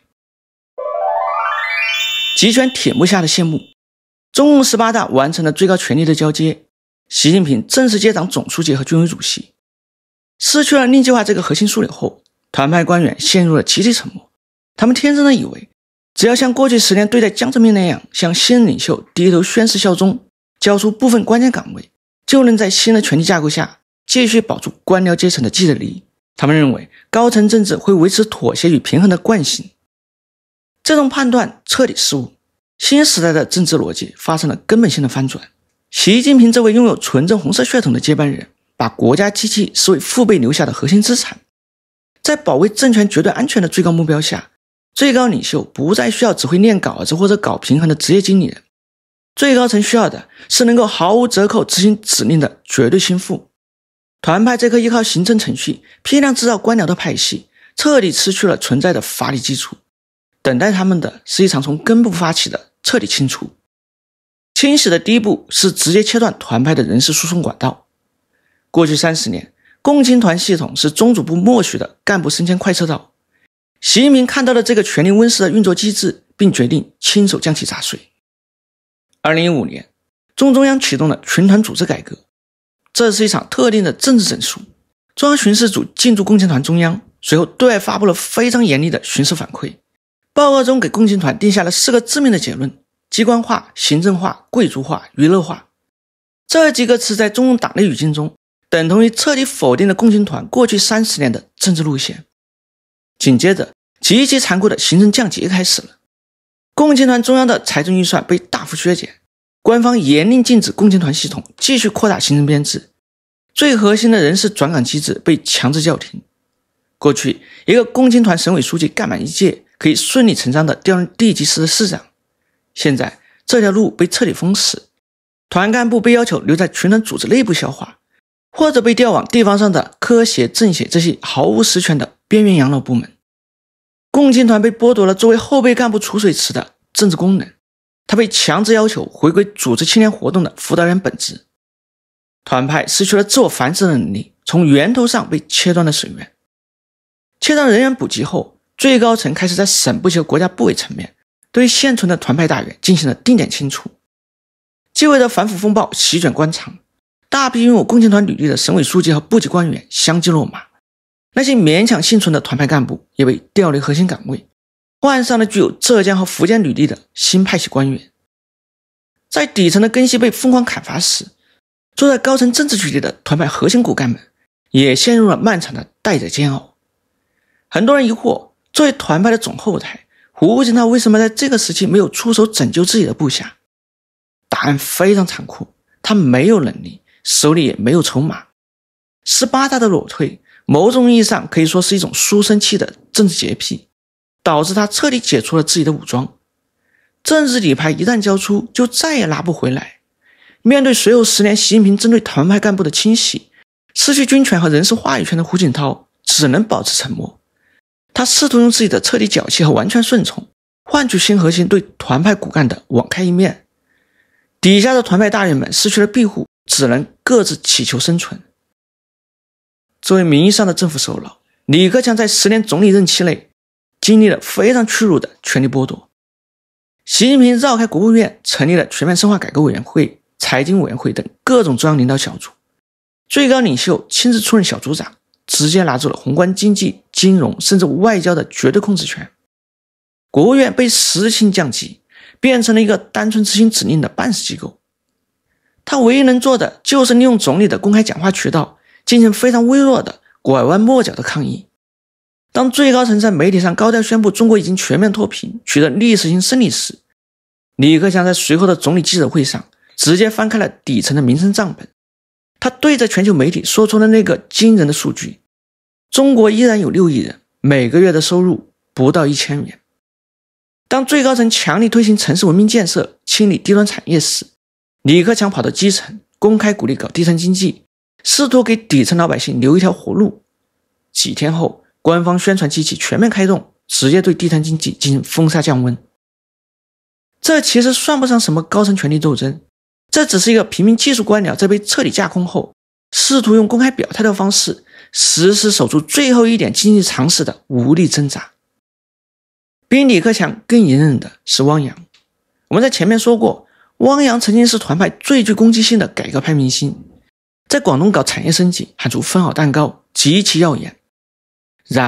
集权铁幕下的谢幕，中共十八大完成了最高权力的交接，习近平正式接掌总书记和军委主席。失去了令计划这个核心枢纽后， 团派官员陷入了集体沉默。他们天真的以为，只要像过去十年对待江泽民那样，向新任领袖低头宣誓效忠，交出部分关键岗位，就能在新的权力架构下继续保住官僚阶层的既得利益。他们认为高层政治会维持妥协与平衡的惯性。这种判断彻底失误，新时代的政治逻辑发生了根本性的翻转。习近平这位拥有纯正红色血统的接班人，把国家机器视为父辈留下的核心资产。在保卫政权绝对安全的最高目标下，最高领袖不再需要只会念稿子或者搞平衡的职业经理人，最高层需要的是能够毫无折扣执行指令的绝对心腹。团派这颗依靠行政程序批量制造官僚的派系，彻底失去了存在的法理基础，等待他们的是一场从根部发起的彻底清除。清洗的第一步是直接切断团派的人事输送管道。过去三十年，共青团系统是中组部默许的干部升迁快车道。习近平看到了这个权力温室的运作机制，并决定亲手将其砸碎。二零一五年，中中央启动了群团组织改革，这是一场特定的政治整肃。中央巡视组进驻共青团中央，随后对外发布了非常严厉的巡视反馈。报告中给共青团定下了四个致命的结论：机关化、行政化、贵族化、娱乐化。这几个词在中共党内语境中，等同于彻底否定了共青团过去三十年的政治路线。紧接着，极其残酷的行政降级开始了。共青团中央的财政预算被大幅削减，官方严令禁止共青团系统继续扩大行政编制，最核心的人事转岗机制被强制叫停。过去，一个共青团省委书记干满一届，可以顺理成章地调任地级市的市长。现在，这条路被彻底封死，团干部被要求留在群团组织内部消化，或者被调往地方上的科协、政协这些毫无实权的边缘养老部门。共青团被剥夺了作为后备干部储水池的政治功能，他被强制要求回归组织青年活动的辅导员本质。团派失去了自我繁殖的能力，从源头上被切断了水源。切断人员补给后，最高层开始在省部级和国家部委层面对现存的团派大员进行了定点清除。继位的反腐风暴席卷官场，大批拥有共青团履历的省委书记和部级官员相继落马，那些勉强幸存的团派干部也被调离核心岗位，换上了具有浙江和福建履历的新派系官员。在底层的根系被疯狂砍伐时，坐在高层政治局里的团派核心骨干们也陷入了漫长的待宰煎熬。很多人疑惑，作为团派的总后台，胡锦涛为什么在这个时期没有出手拯救自己的部下？答案非常残酷，他没有能力，手里也没有筹码。十八大的裸退，某种意义上可以说是一种书生气的政治洁癖，导致他彻底解除了自己的武装。政治底牌一旦交出，就再也拉不回来。面对随后十年习近平针对团派干部的清洗，失去军权和人事话语权的胡锦涛只能保持沉默。他试图用自己的彻底脚气和完全顺从，换取新核心对团派骨干的网开一面。底下的团派大员们失去了庇护，只能各自祈求生存。作为名义上的政府首脑，李克强在十年总理任期内经历了非常屈辱的权力剥夺。习近平绕开国务院，成立了全面深化改革委员会、财经委员会等各种中央领导小组，最高领袖亲自出任小组长，直接拿走了宏观经济、金融甚至外交的绝对控制权。国务院被实质性降级，变成了一个单纯执行指令的办事机构。他唯一能做的就是利用总理的公开讲话渠道进行非常微弱的拐弯抹角的抗议。当最高层在媒体上高调宣布中国已经全面脱贫，取得历史性胜利时，李克强在随后的总理记者会上直接翻开了底层的民生账本。他对着全球媒体说出了那个惊人的数据：中国依然有六亿人，每个月的收入不到一千元。当最高层强力推行城市文明建设、清理低端产业时，李克强跑到基层，公开鼓励搞地层经济，试图给底层老百姓留一条活路。几天后，官方宣传机器全面开动，直接对地层经济进行封杀降温。这其实算不上什么高层权力斗争，这只是一个平民技术官僚在被彻底架空后，试图用公开表态的方式实施守住最后一点经济常识的无力挣扎。比李克强更隐忍的是汪洋。我们在前面说过，汪洋曾经是团派最具攻击性的改革派明星，在广东搞产业升级，喊出分好蛋糕，极其耀眼。然而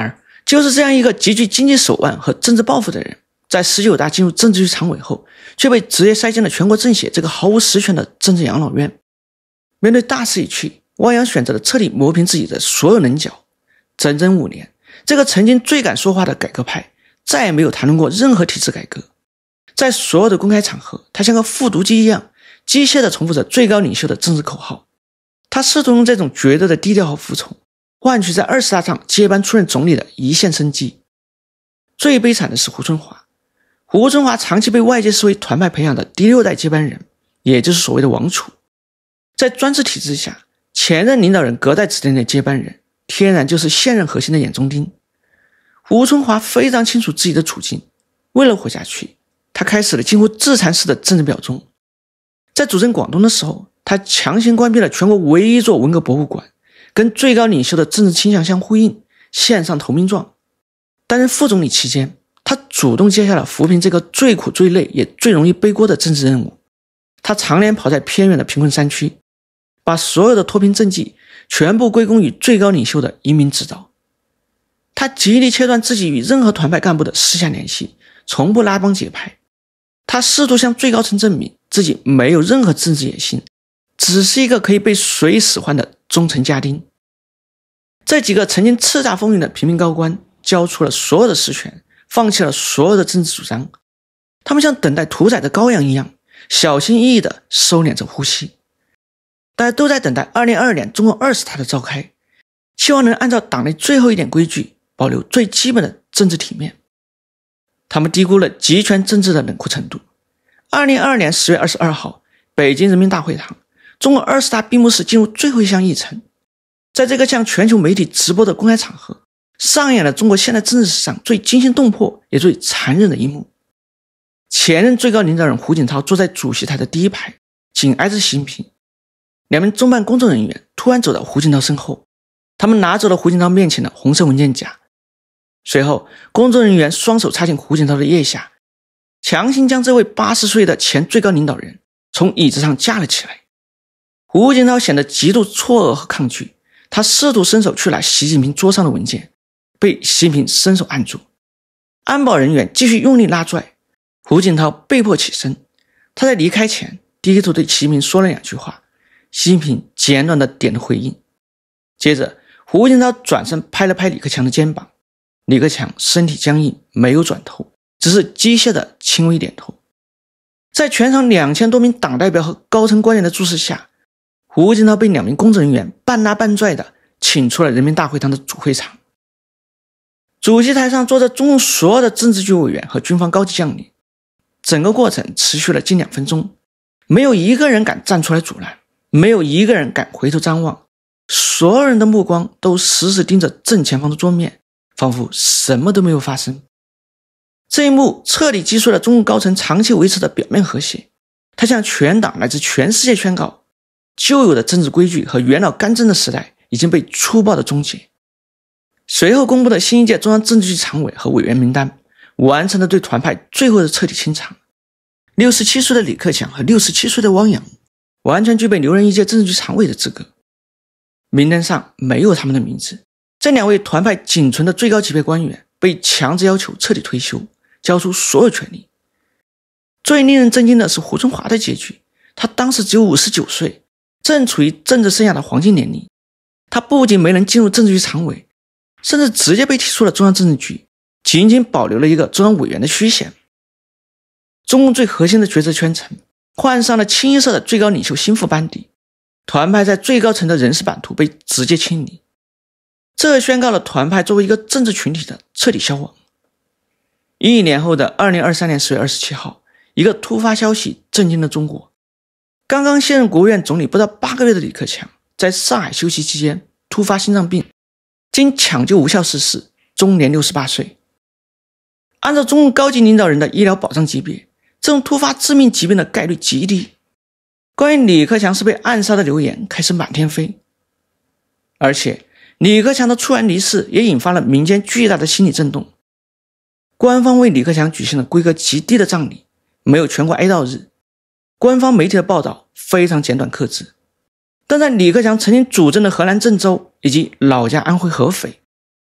就是这样一个极具经济手腕和政治抱负的人，在十九大进入政治局常委后，却被直接塞进了全国政协这个毫无实权的政治养老院。面对大势已去，汪洋选择了彻底磨平自己的所有棱角。整整五年，这个曾经最敢说话的改革派再也没有谈论过任何体制改革。在所有的公开场合，他像个复读机一样机械地重复着最高领袖的政治口号。他试图用这种绝对的低调和服从换取在二十大上接班出任总理的一线生机。最悲惨的是胡春华。胡春华长期被外界视为团派培养的第六代接班人，也就是所谓的王储。在专制体制下，前任领导人隔代指定的接班人天然就是现任核心的眼中钉。胡春华非常清楚自己的处境，为了活下去，他开始了近乎自残式的政治表忠。在主政广东的时候，他强行关闭了全国唯一一座文革博物馆，跟最高领袖的政治倾向相呼应，献上投名状。担任副总理期间，他主动接下了扶贫这个最苦最累也最容易背锅的政治任务。他常年跑在偏远的贫困山区，把所有的脱贫政绩全部归功于最高领袖的移民指导。他极力切断自己与任何团派干部的私下联系，从不拉帮结派。他试图向最高层证明自己没有任何政治野心，只是一个可以被随使唤的忠诚家丁。这几个曾经叱咤风云的平民高官交出了所有的实权，放弃了所有的政治主张。他们像等待屠宰的羔羊一样，小心翼翼地收敛着呼吸。大家都在等待二零二二年中共二十大的召开，期望能按照党内最后一点规矩，保留最基本的政治体面。他们低估了集权政治的冷酷程度。二零二二年十月二十二号，北京人民大会堂，中共二十大闭幕式进入最后一项议程。在这个向全球媒体直播的公开场合，上演了中国现代政治史上最惊心动魄也最残忍的一幕。前任最高领导人胡锦涛坐在主席台的第一排，紧挨着习近平。两名中办工作人员突然走到胡锦涛身后，他们拿走了胡锦涛面前的红色文件夹。随后，工作人员双手插进胡锦涛的腋下，强行将这位八十岁的前最高领导人从椅子上架了起来。胡锦涛显得极度错愕和抗拒，他试图伸手去拿习近平桌上的文件，被习近平伸手按住。安保人员继续用力拉拽，胡锦涛被迫起身。他在离开前低头对习近平说了两句话，习近平简短的点了回应。接着，胡锦涛转身拍了拍李克强的肩膀，李克强身体僵硬，没有转头，只是机械的轻微点头。在全场两千多名党代表和高层官员的注视下，胡锦涛被两名工作人员半拉半拽的请出了人民大会堂的主会场。主席台上坐着中共所有的政治局委员和军方高级将领，整个过程持续了近两分钟，没有一个人敢站出来阻拦，没有一个人敢回头张望，所有人的目光都死死盯着正前方的桌面，仿佛什么都没有发生。这一幕彻底击碎了中共高层长期维持的表面和谐，他向全党乃至全世界宣告，旧有的政治规矩和元老干政的时代已经被粗暴的终结。随后公布的新一届中央政治局常委和委员名单，完成了对团派最后的彻底清场。六十七岁的李克强和六十七岁的汪洋完全具备留任一届政治局常委的资格。名单上没有他们的名字，这两位团派仅存的最高级别官员被强制要求彻底退休，交出所有权利。最令人震惊的是胡春华的结局，他当时只有五十九岁，正处于政治生涯的黄金年龄。他不仅没能进入政治局常委，甚至直接被踢出了中央政治局，仅仅保留了一个中央委员的虚衔。中共最核心的决策圈层换上了清一色的最高领袖心腹班底，团派在最高层的人事版图被直接清理。这宣告了团派作为一个政治群体的彻底消亡。一年后的二零二三年十月二十七号，一个突发消息震惊了中国。刚刚卸任国务院总理不到八个月的李克强，在上海休息期间突发心脏病，经抢救无效逝世，终年六十八岁。按照中共高级领导人的医疗保障级别，这种突发致命疾病的概率极低。关于李克强是被暗杀的流言开始满天飞，而且李克强的猝然离世也引发了民间巨大的心理震动。官方为李克强举行了规格极低的葬礼，没有全国哀悼日。官方媒体的报道非常简短克制，但在李克强曾经主政的河南郑州以及老家安徽合肥，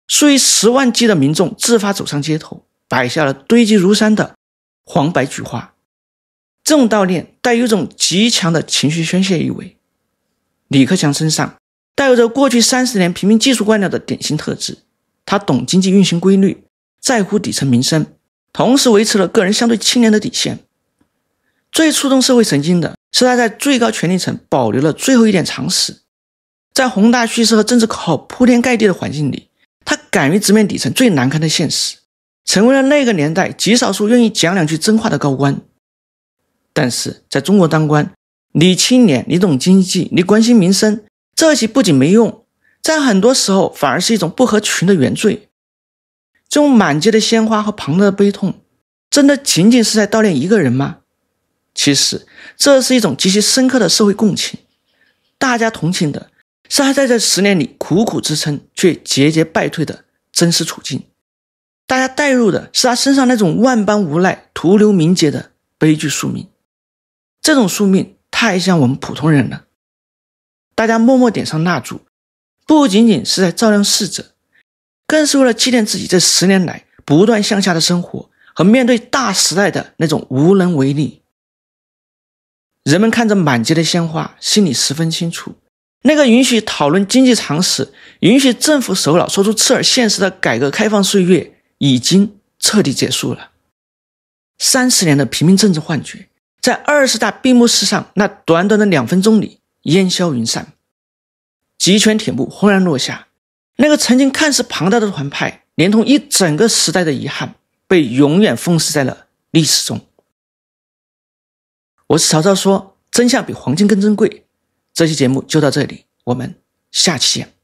数以十万计的民众自发走上街头，摆下了堆积如山的黄白菊花。这种悼念带有一种极强的情绪宣泄意味。李克强身上带有着过去三十年平民技术官僚的典型特质，他懂经济运行规律，在乎底层民生，同时维持了个人相对清廉的底线。最触动社会神经的是他在最高权力层保留了最后一点常识，在宏大叙事和政治口号铺天盖地的环境里，他敢于直面底层最难堪的现实，成为了那个年代极少数愿意讲两句真话的高官。但是在中国当官，你清廉，你懂经济，你关心民生，这些不仅没用，在很多时候反而是一种不合群的原罪。这种满街的鲜花和庞大的悲痛，真的仅仅是在悼念一个人吗？其实这是一种极其深刻的社会共情，大家同情的是他在这十年里苦苦支撑却节节败退的真实处境，大家带入的是他身上那种万般无奈徒留名节的悲剧宿命。这种宿命太像我们普通人了。大家默默点上蜡烛，不仅仅是在照亮逝者，更是为了纪念自己这十年来不断向下的生活和面对大时代的那种无能为力。人们看着满街的鲜花，心里十分清楚，那个允许讨论经济常识，允许政府首脑说出刺耳现实的改革开放岁月已经彻底结束了。三十年的平民政治幻觉，在二十大闭幕式上那短短的两分钟里烟消云散，集权铁幕轰然落下，那个曾经看似庞大的团派，连同一整个时代的遗憾，被永远封死在了历史中。我是曹操说，真相比黄金更珍贵。这期节目就到这里，我们下期见。